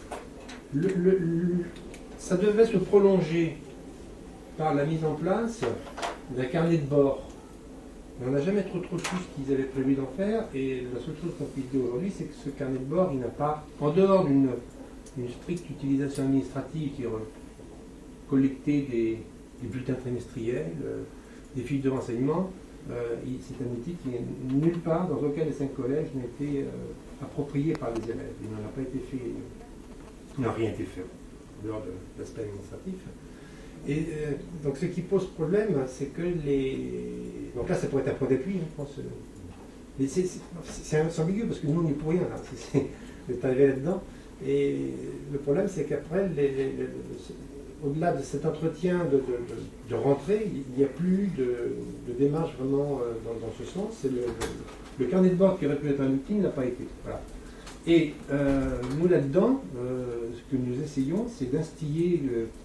Ça devait se prolonger par la mise en place d'un carnet de bord. Mais on n'a jamais trop su ce qu'ils avaient prévu d'en faire, et la seule chose qu'on puisse dire aujourd'hui, c'est que ce carnet de bord, il n'a pas, en dehors d'une stricte utilisation administrative qui est collecter des bulletins trimestriels, des fiches de renseignement, c'est un outil qui est nulle part, dans aucun des 5 collèges, n'a été approprié par les élèves. Il n'en a pas été fait, il n'a rien été fait, en dehors de l'aspect administratif. Et donc ce qui pose problème, c'est que donc là ça pourrait être un point d'appui, je pense. Mais c'est ambigu parce que nous on n'y est pour rien, là. C'est arrivé là-dedans. Et le problème c'est qu'après, au-delà de cet entretien de rentrée, il n'y a plus de démarche vraiment dans ce sens. C'est le carnet de bord qui aurait pu être un outil n'a pas été. Voilà. Et nous là-dedans, ce que nous essayons, c'est d'instiller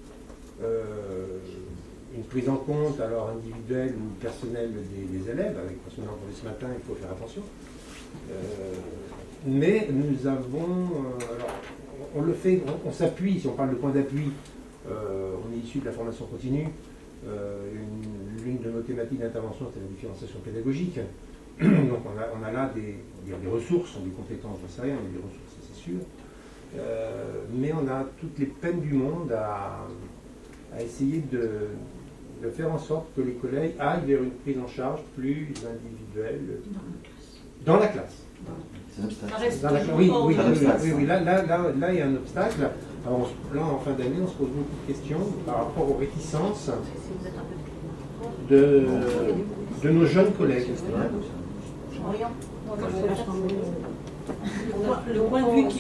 une prise en compte, alors individuelle ou personnelle des élèves, parce qu'on a entendu ce matin, il faut faire attention. Mais nous avons, alors, on le fait, on s'appuie, si on parle de point d'appui, on est issu de la formation continue. L'une de nos thématiques d'intervention, c'est la différenciation pédagogique. Donc on a là des ressources, des compétences, j'en sais rien, mais des ressources, c'est sûr. Mais on a toutes les peines du monde à essayer de faire en sorte que les collègues aillent vers une prise en charge plus individuelle dans la classe. Oui, là, il y a un obstacle. Alors, là, en fin d'année, on se pose beaucoup de questions par rapport aux réticences de nos jeunes collègues. Le point de vue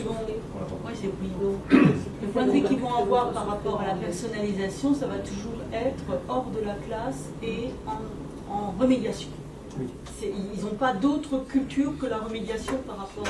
qu'ils vont avoir par rapport à la personnalisation, ça va toujours être hors de la classe et en remédiation. Oui. Ils n'ont pas d'autre culture que la remédiation par rapport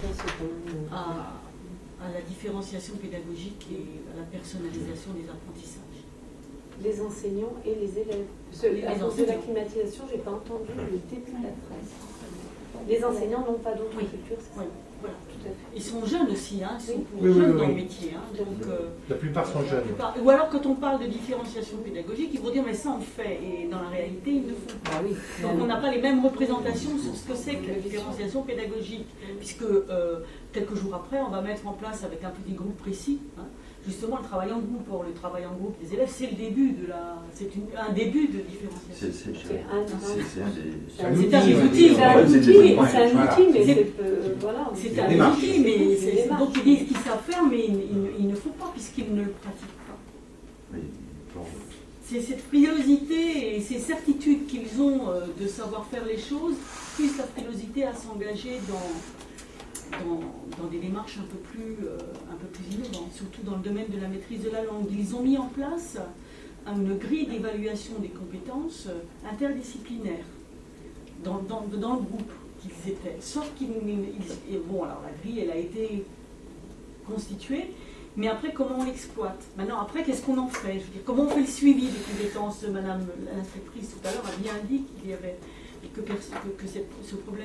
à la différenciation pédagogique et à la personnalisation des apprentissages. Les enseignants et les élèves. À cause de la climatisation, je n'ai pas entendu le début de la phrase. Les enseignants n'ont pas d'autre culture, c'est ça? Voilà, tout à fait. Ils sont jeunes aussi, hein, ils sont jeunes dans le métier. Hein, donc, la plupart sont jeunes. Ou alors quand on parle de différenciation pédagogique, ils vont dire mais ça on fait, et dans la réalité ils ne font pas. Donc on n'a pas les mêmes représentations sur ce que c'est que la différenciation pédagogique, puisque quelques jours après on va mettre en place avec un petit groupe précis, hein, justement le travail en groupe. Or le travail en groupe des élèves, c'est le début de un début de différenciation. C'est un outil, mais voilà. C'est un appliquer, mais C'est les marches. donc ils disent qu'ils savent faire, mais ils ne font pas puisqu'ils ne le pratiquent pas. Oui, bon, C'est cette frilosité et ces certitudes qu'ils ont de savoir faire les choses, plus la frilosité à s'engager dans des démarches un peu plus innovantes, surtout dans le domaine de la maîtrise de la langue. Ils ont mis en place une grille d'évaluation des compétences interdisciplinaires dans le groupe qu'ils étaient. Sauf bon, alors la grille, elle a été constituée, mais après, comment on l'exploite? Maintenant, après, qu'est-ce qu'on en fait? Je veux dire, comment on fait le suivi des compétences? Madame l'inspectrice tout à l'heure a bien dit qu'il y avait que ce problème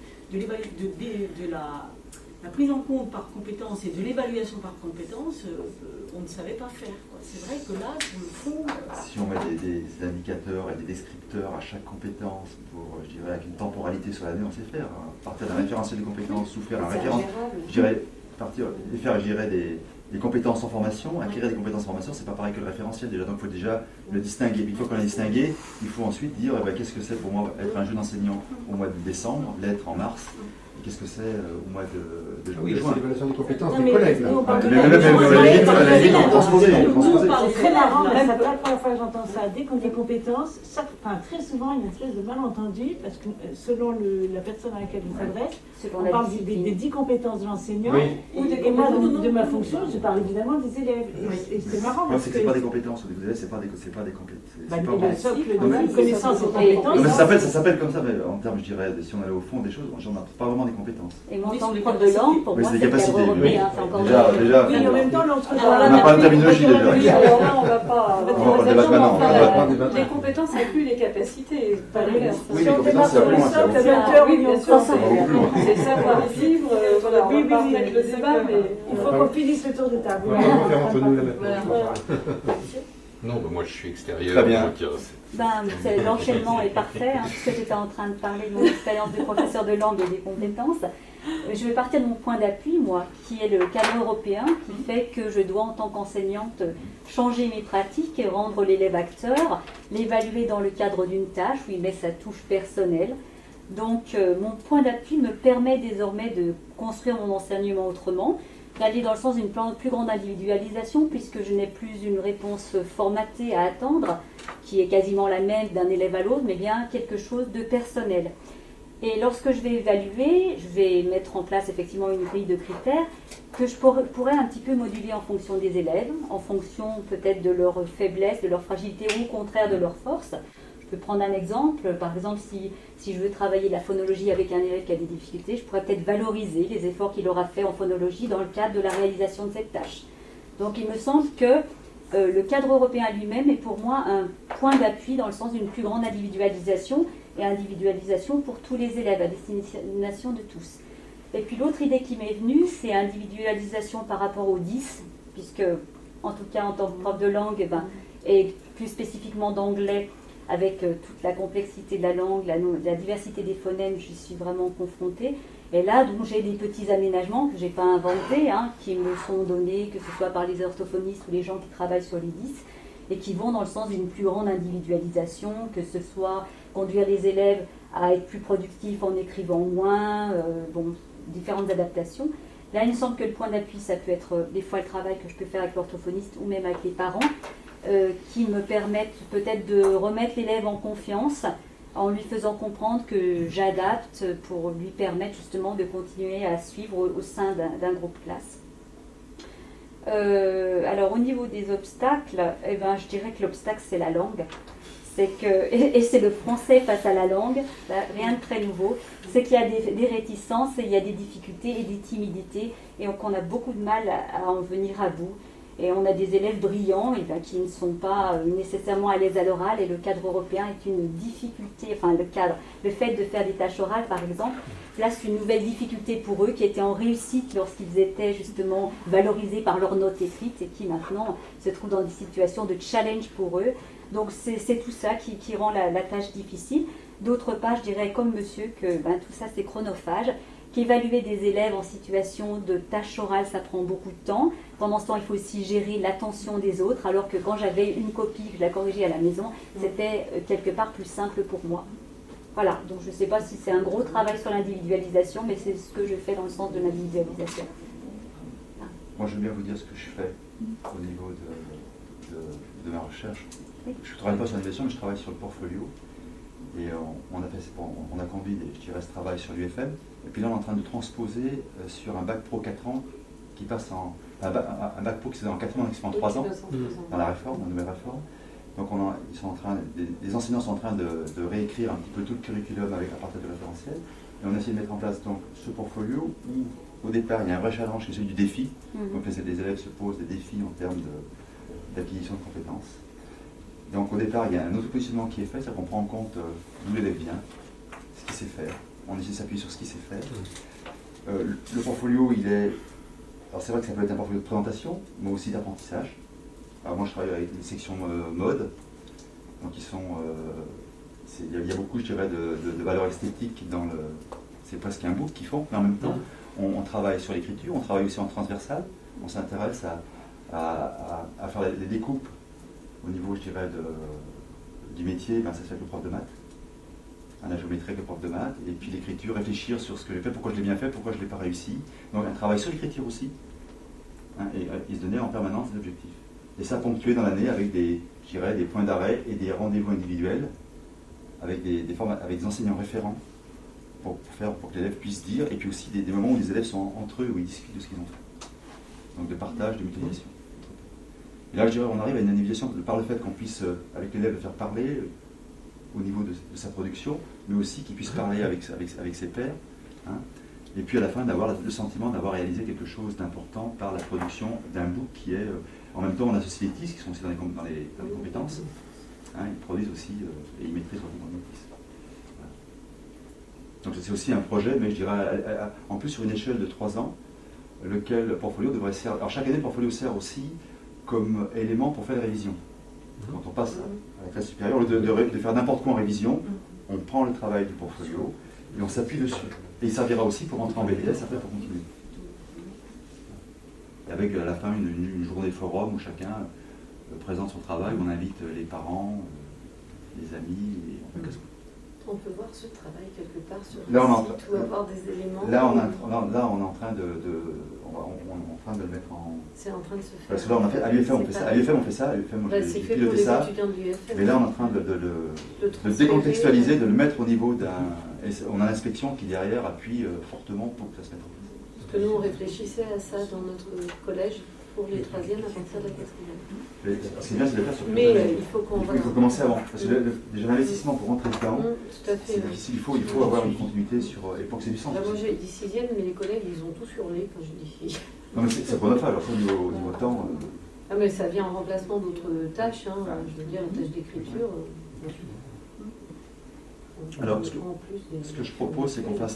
de la prise en compte par compétence et de l'évaluation par compétence, on ne savait pas faire, quoi. C'est vrai que là, sur le fond... si on met des indicateurs et des descripteurs à chaque compétence, pour, je dirais, avec une temporalité sur l'année, on sait faire. Hein. Partir d'un référentiel des compétences, ou faire un référentiel, je dirais, faire, je dirais, des compétences en formation, acquérir des compétences en formation, c'est pas pareil que le référentiel déjà, donc il faut déjà le distinguer. Puis une fois qu'on l'a distingué, il faut ensuite dire eh ben, qu'est-ce que c'est pour moi être un jeune enseignant au mois de décembre, l'être en mars, et qu'est-ce que c'est au mois de Oui, c'est juin. l'évaluation des compétences Non, des mais collègues. Là. nous, on parle de Mais même on transposé. C'est C'est marrant, mais c'est pas la première fois que j'entends ça. Dès qu'on dit compétences, très souvent, il y a une espèce de malentendu, parce que selon la personne à laquelle on s'adresse, on parle des 10 compétences de l'enseignant, Oui. et moi, de ma fonction, je parle évidemment des élèves. Et c'est marrant, Non, parce c'est que... que c'est pas des compétences, vous savez, c'est pas des compétences. Bah, C'est pas le socle Non, mais- de connaissances et Non, mais compétences... ça s'appelle comme ça, mais en termes, je dirais, si on allait au fond des choses, j'en ai pas vraiment des compétences. Et moi, en Oui, tant sur que les prof de capacités. langue, pour Oui, moi, c'est c'est des le cadre capacités, européen. oui. C'est encore Déjà, Oui, en même temps, l'entre-deux. Alors là, On n'a pas de terminologie déjà. Oui, alors là, on va pas... On va pas débattre maintenant, on va pas débattre. Les compétences incluent les capacités, pas l'inverse. Oui, Si on les démarre compétences, sur le c'est socle, vraiment avec un cœur, Oui, on bien y sûr, pense. On va plus loin. c'est le savoir-vivre, voilà, on va pas remettre le débat, mais... Il faut qu'on finisse le tour de table. On va pas faire entre nous là maintenant. Voilà. Non, bah moi je suis extérieur. Très bien. donc, L'enchaînement est parfait, hein, puisque j'étais en train de parler de mon expérience de professeur de langue et des compétences. Je vais partir de mon point d'appui, moi, qui est le cadre européen, qui fait que je dois, en tant qu'enseignante, changer mes pratiques et rendre l'élève acteur, l'évaluer dans le cadre d'une tâche où il met sa touche personnelle. Donc, mon point d'appui me permet désormais de construire mon enseignement autrement, d'aller dans le sens d'une plus grande individualisation, puisque je n'ai plus une réponse formatée à attendre, qui est quasiment la même d'un élève à l'autre, mais bien quelque chose de personnel. Et lorsque je vais évaluer, je vais mettre en place effectivement une grille de critères que je pourrais un petit peu moduler en fonction des élèves, en fonction peut-être de leur faiblesse, de leur fragilité ou au contraire de leur force. Je peux prendre un exemple. Par exemple, si je veux travailler la phonologie avec un élève qui a des difficultés, je pourrais peut-être valoriser les efforts qu'il aura fait en phonologie dans le cadre de la réalisation de cette tâche. Donc il me semble que le cadre européen lui-même est pour moi un point d'appui dans le sens d'une plus grande individualisation et individualisation pour tous les élèves à destination de tous. Et puis l'autre idée qui m'est venue, c'est individualisation par rapport aux 10, puisque en tout cas en tant que prof de langue, et plus spécifiquement d'anglais, avec toute la complexité de la langue, la diversité des phonèmes, je suis vraiment confrontée. Et là, donc, j'ai des petits aménagements que je n'ai pas inventés, qui me sont donnés, que ce soit par les orthophonistes ou les gens qui travaillent sur les 10, et qui vont dans le sens d'une plus grande individualisation, que ce soit conduire les élèves à être plus productifs en écrivant moins, différentes adaptations. Là, il me semble que le point d'appui, ça peut être des fois le travail que je peux faire avec l'orthophoniste ou même avec les parents, qui me permettent peut-être de remettre l'élève en confiance en lui faisant comprendre que j'adapte pour lui permettre justement de continuer à suivre au sein d'un groupe classe. Alors au niveau des obstacles, je dirais que l'obstacle c'est la langue. Et c'est le français face à la langue, rien de très nouveau. C'est qu'il y a des réticences, et il y a des difficultés et des timidités, et qu'on a beaucoup de mal à en venir à bout. Et on a des élèves brillants qui ne sont pas nécessairement à l'aise à l'oral, et le cadre européen est une difficulté, le fait de faire des tâches orales par exemple, place une nouvelle difficulté pour eux qui étaient en réussite lorsqu'ils étaient justement valorisés par leurs notes écrites et qui maintenant se trouvent dans des situations de challenge pour eux. Donc c'est tout ça qui rend la tâche difficile. D'autre part, je dirais comme monsieur que tout ça c'est chronophage, qu'évaluer des élèves en situation de tâche orale, ça prend beaucoup de temps. Pendant ce temps, il faut aussi gérer l'attention des autres, alors que quand j'avais une copie, que je la corrigeais à la maison, c'était quelque part plus simple pour moi. Voilà, donc je ne sais pas si c'est un gros travail sur l'individualisation, mais c'est ce que je fais dans le sens de l'individualisation. Moi, je veux bien vous dire ce que je fais au niveau de ma recherche. Oui. Je ne travaille pas sur l'innovation, mais je travaille sur le portfolio. Et on a conduit, je dirais, ce travail sur l'UFM. Et puis là, on est en train de transposer sur un bac pro 4 ans qui passe en... Un bac pro qui se fait en 4 ans, qui se fait en 3 ans, dans la réforme, dans la nouvelle réforme. Donc ils sont en train, les enseignants sont en train de réécrire un petit peu tout le curriculum avec à partir du référentiel. Et on a essayé de mettre en place donc ce portfolio où, au départ, il y a un vrai challenge qui est celui du défi. Donc les élèves se posent des défis en termes d'acquisition de compétences. Donc au départ, il y a un autopositionnement qui est fait, c'est-à-dire qu'on prend en compte d'où l'élève vient, ce qu'il sait faire. On essaie de s'appuyer sur ce qu'il sait faire. Le portfolio, il est... Alors c'est vrai que ça peut être un portfolio de présentation, mais aussi d'apprentissage. Alors moi je travaille avec une section mode, donc ils sont... il y a beaucoup, je dirais, de valeurs esthétiques dans le... C'est presque un book qu'ils font, mais en même temps, on travaille sur l'écriture, on travaille aussi en transversal, on s'intéresse à faire les découpes au niveau, je dirais, du métier, ça se fait avec le prof de maths. La géométrie avec le prof de maths, et puis l'écriture, réfléchir sur ce que j'ai fait, pourquoi je l'ai bien fait, pourquoi je ne l'ai pas réussi. Donc un travail sur l'écriture aussi, et se donner en permanence des objectifs. Et ça ponctué dans l'année avec des points d'arrêt et des rendez-vous individuels, avec des enseignants référents, pour que l'élève puisse dire, et puis aussi des moments où les élèves sont entre eux, où ils discutent de ce qu'ils ont fait. Donc de partage, de mutualisation. Et là, je dirais, on arrive à une individualisation par le fait qu'on puisse, avec l'élève, le faire parler au niveau de sa production, mais aussi qu'il puisse parler avec ses pairs. Et puis à la fin, d'avoir le sentiment d'avoir réalisé quelque chose d'important par la production d'un book qui est... en même temps, on associe les TIS, qui sont aussi dans les compétences. Ils produisent aussi, et ils maîtrisent leur TIS. Donc c'est aussi un projet, mais je dirais, en plus sur une échelle de 3 ans, lequel le portfolio devrait servir... Alors chaque année, le portfolio sert aussi comme élément pour faire des révisions. Quand on passe à la classe supérieure, au lieu de faire n'importe quoi en révision, on prend le travail du portfolio et on s'appuie dessus. Et il servira aussi pour rentrer en BTS après pour continuer. Et avec à la fin une journée forum où chacun présente son travail, où on invite les parents, les amis, et on fait On peut voir ce travail quelque part sur le site ou avoir des éléments. Là, on est en train de le mettre en... C'est en train de se faire. Parce que là, on a fait, à l'UFM, on fait ça. À l'UFM, on fait ça. À l'UFM, c'est fait pour les étudiants de l'UFM. Mais là, on est en train de décontextualiser, de le mettre au niveau d'un... Et on a l'inspection qui, derrière, appuie fortement pour que ça se mette en place. Parce que nous, on réfléchissait à ça dans notre collège pour les 3e à partir de la 4e. C'est bien, c'est de le faire sur Mais il faut qu'on... Il faut commencer avant. Parce que déjà, l'investissement pour rentrer dedans, tout à fait, c'est difficile. Il faut avoir une continuité sur... Et pour que c'est du sens. Là, moi, j'ai dit 6e, mais les collègues, ils ont tous hurlé quand j'ai dit 6e. Non, mais c'est chronophage. Alors, au niveau temps... Ah, mais ça vient en remplacement d'autres tâches. Je veux dire, la tâche d'écriture... Alors, ce que je propose, c'est qu'on fasse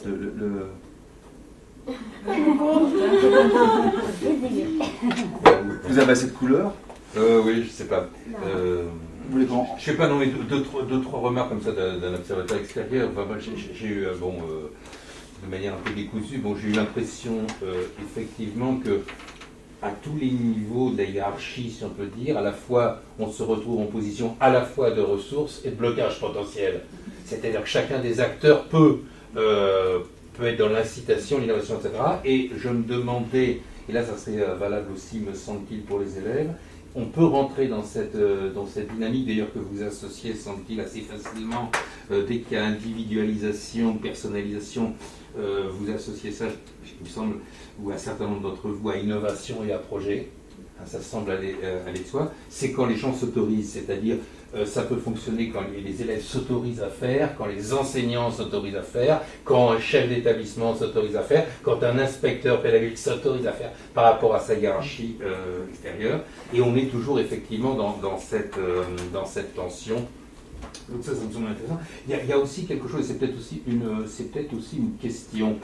Vous avez assez de couleurs? Oui, je sais pas. Je sais pas, non, mais deux, trois remarques comme ça d'un observateur extérieur. Enfin, j'ai eu, de manière un peu décousue, j'ai eu l'impression, effectivement, que à tous les niveaux de la hiérarchie, si on peut dire, à la fois, on se retrouve en position à la fois de ressources et de blocage potentiel. C'est-à-dire que chacun des acteurs peut être dans l'incitation, l'innovation, etc. Et je me demandais, et là ça serait valable aussi, me semble-t-il, pour les élèves, on peut rentrer dans cette dynamique, d'ailleurs, que vous associez, semble-t-il, assez facilement, dès qu'il y a individualisation, personnalisation, vous associez ça, il me semble, ou un certain nombre d'entre vous, à innovation et à projet. Ça semble aller de soi. C'est quand les gens s'autorisent, c'est-à-dire ça peut fonctionner quand les élèves s'autorisent à faire, quand les enseignants s'autorisent à faire, quand un chef d'établissement s'autorise à faire, quand un inspecteur pédagogique s'autorise à faire par rapport à sa hiérarchie extérieure. Et on est toujours effectivement dans cette tension. Donc ça me semble intéressant. Il y a aussi quelque chose, c'est peut-être aussi une question.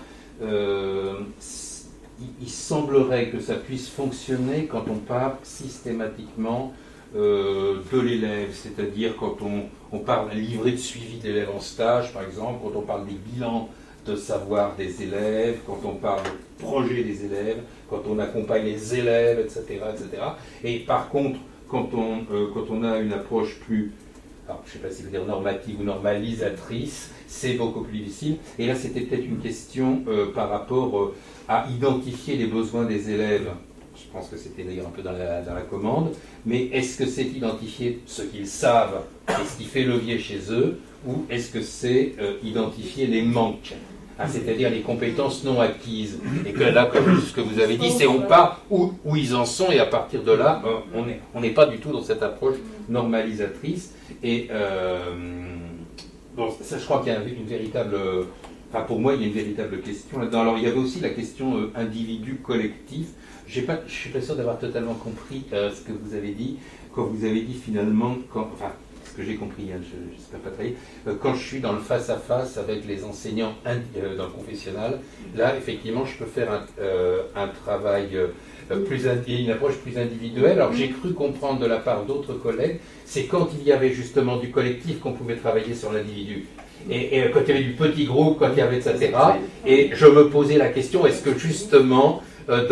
Il semblerait que ça puisse fonctionner quand on part systématiquement de l'élève, c'est-à-dire quand on parle d'un livret de suivi de l'élève en stage, par exemple, quand on parle des bilans de savoir des élèves, quand on parle de projet des élèves, quand on accompagne les élèves, etc., etc. Et par contre, quand on a une approche plus alors, je ne sais pas si vous dire normative ou normalisatrice, c'est beaucoup plus difficile. Et là, c'était peut-être une question par rapport à identifier les besoins des élèves. Je pense que c'était d'ailleurs un peu dans la commande. Mais est-ce que c'est identifier ce qu'ils savent et ce qui fait levier chez eux, ou est-ce que c'est identifier les manques, c'est-à-dire les compétences non acquises? Et que là, comme ce que vous avez dit, c'est on part où ils en sont, et à partir de là, on n'est pas du tout dans cette approche normalisatrice. Et bon, ça, je crois qu'il y a une véritable... Enfin, pour moi, il y a une véritable question là-dedans. Alors, il y avait aussi la question individu-collectif. Je ne suis pas sûr d'avoir totalement compris ce que vous avez dit, quand vous avez dit finalement... Enfin, ce que j'ai compris, hein, je ne sais pas travailler, quand je suis dans le face-à-face avec les enseignants dans le confessionnal, là, effectivement, je peux faire un travail une approche plus individuelle. Alors, j'ai cru comprendre de la part d'autres collègues, c'est quand il y avait justement du collectif qu'on pouvait travailler sur l'individu. Et quand il y avait du petit groupe, quand il y avait etc. Et je me posais la question, est-ce que justement,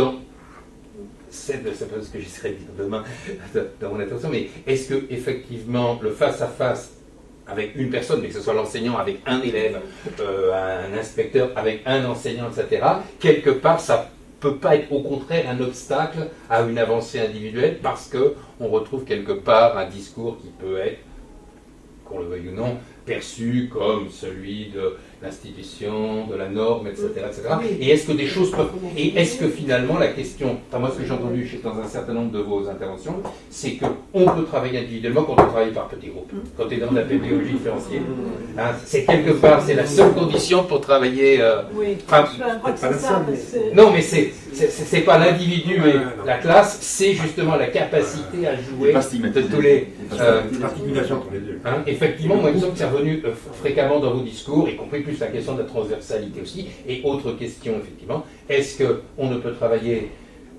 c'est ce que j'essaierai de dire demain dans mon attention, mais est-ce que effectivement le face-à-face avec une personne, mais que ce soit l'enseignant avec un élève, un inspecteur avec un enseignant, etc., quelque part, ça peut pas être au contraire un obstacle à une avancée individuelle, parce qu'on retrouve quelque part un discours qui peut être, qu'on le veuille ou non, perçu comme celui de l'institution, de la norme, etc. etc. Et est-ce que des choses peuvent... Et est-ce que finalement la question... Enfin, moi, ce que j'ai entendu dans un certain nombre de vos interventions, c'est qu'on peut travailler individuellement quand on travaille par petits groupes. Quand on est dans la pédagogie différenciée. Hein, c'est quelque part, c'est la seule condition pour travailler... Oui, pas c'est ça. Non, mais c'est pas l'individu, mais la classe, c'est justement la capacité à jouer de tous les... L'articulation entre les deux. Hein, effectivement, moi, il me semble que c'est revenu fréquemment dans vos discours, y compris plus la question de la transversalité aussi, et autre question, effectivement, est-ce qu'on ne peut travailler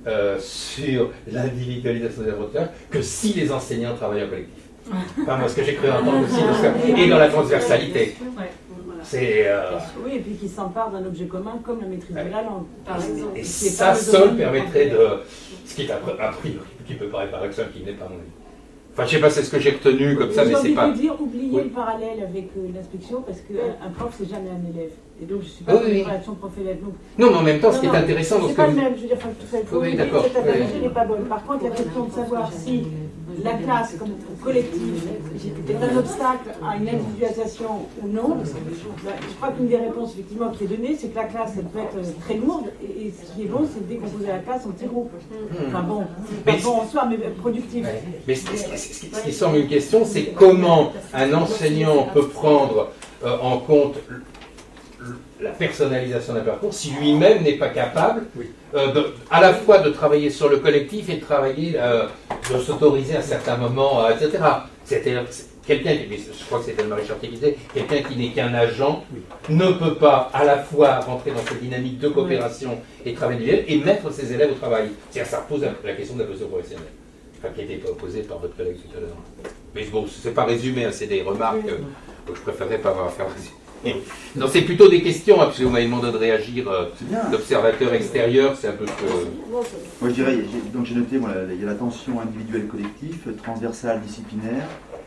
sur l'individualisation des avantages que si les enseignants travaillent en collectif? Enfin, moi, ce que j'ai cru entendre aussi, et dans la transversalité. C'est, oui, et puis qui s'empare d'un objet commun comme la maîtrise de la langue, par exemple. Et ça seul permettrait de... Ce qui est a priori, qui peut paraître paradoxal, qui n'est pas mon avis. Enfin, je sais pas, c'est ce que j'ai retenu comme ça, mais c'est pas... Oubliez le parallèle avec l'inspection, parce qu'un prof, c'est jamais un élève. Et donc, je ne suis pas dans une relation prof-élève. Non, mais en même temps, ce qui est intéressant... C'est pas le même, je veux dire, oui, d'accord. Cette analogie n'est pas bonne. Par contre, la question de savoir si la classe, comme collective, est un obstacle à une individualisation ou non, je crois qu'une des réponses, effectivement, qui est donnée, c'est que la classe, elle peut être très lourde, et ce qui est bon, c'est de décomposer la classe en petits groupes. Enfin bon, pas bon en soi, mais productif. Mais ce qui semble une question, c'est comment un enseignant peut prendre en compte la personnalisation d'un parcours si lui-même n'est pas capable à la fois de travailler sur le collectif et de travailler, de s'autoriser à certains moments, etc. C'est-à-dire quelqu'un, je crois que c'était le Marie Chartier qui disait, quelqu'un qui n'est qu'un agent ne peut pas à la fois rentrer dans cette dynamique de coopération et travail individuel et mettre ses élèves au travail. C'est-à-dire ça pose la question de la posture professionnelle. Enfin, qui a été posée par votre collègue tout à l'heure. Mais bon, c'est pas résumé, hein, c'est des remarques que je préférerais pas avoir à faire résumer. Non, c'est plutôt des questions, hein, parce que vous m'avez demandé de réagir d'observateur extérieur, c'est un peu que... Moi je dirais, donc j'ai noté, il y a la tension individuelle collective, transversale, disciplinaire,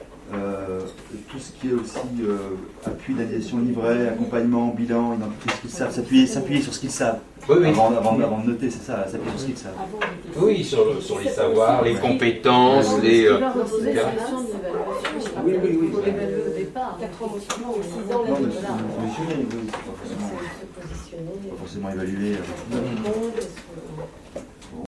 tout ce qui est aussi appui d'animation livret, accompagnement, bilan, identité, ce qu'ils savent, s'appuyer sur ce qu'ils savent. Oui. Avant de noter, c'est ça, s'appuyer sur ce qu'ils savent. Oui, sur les savoirs, les compétences, les... Oui. Il faut l'évaluer au départ. 4 ans, 6 ans, non, mais positionner, oui, c'est pas forcément évaluer.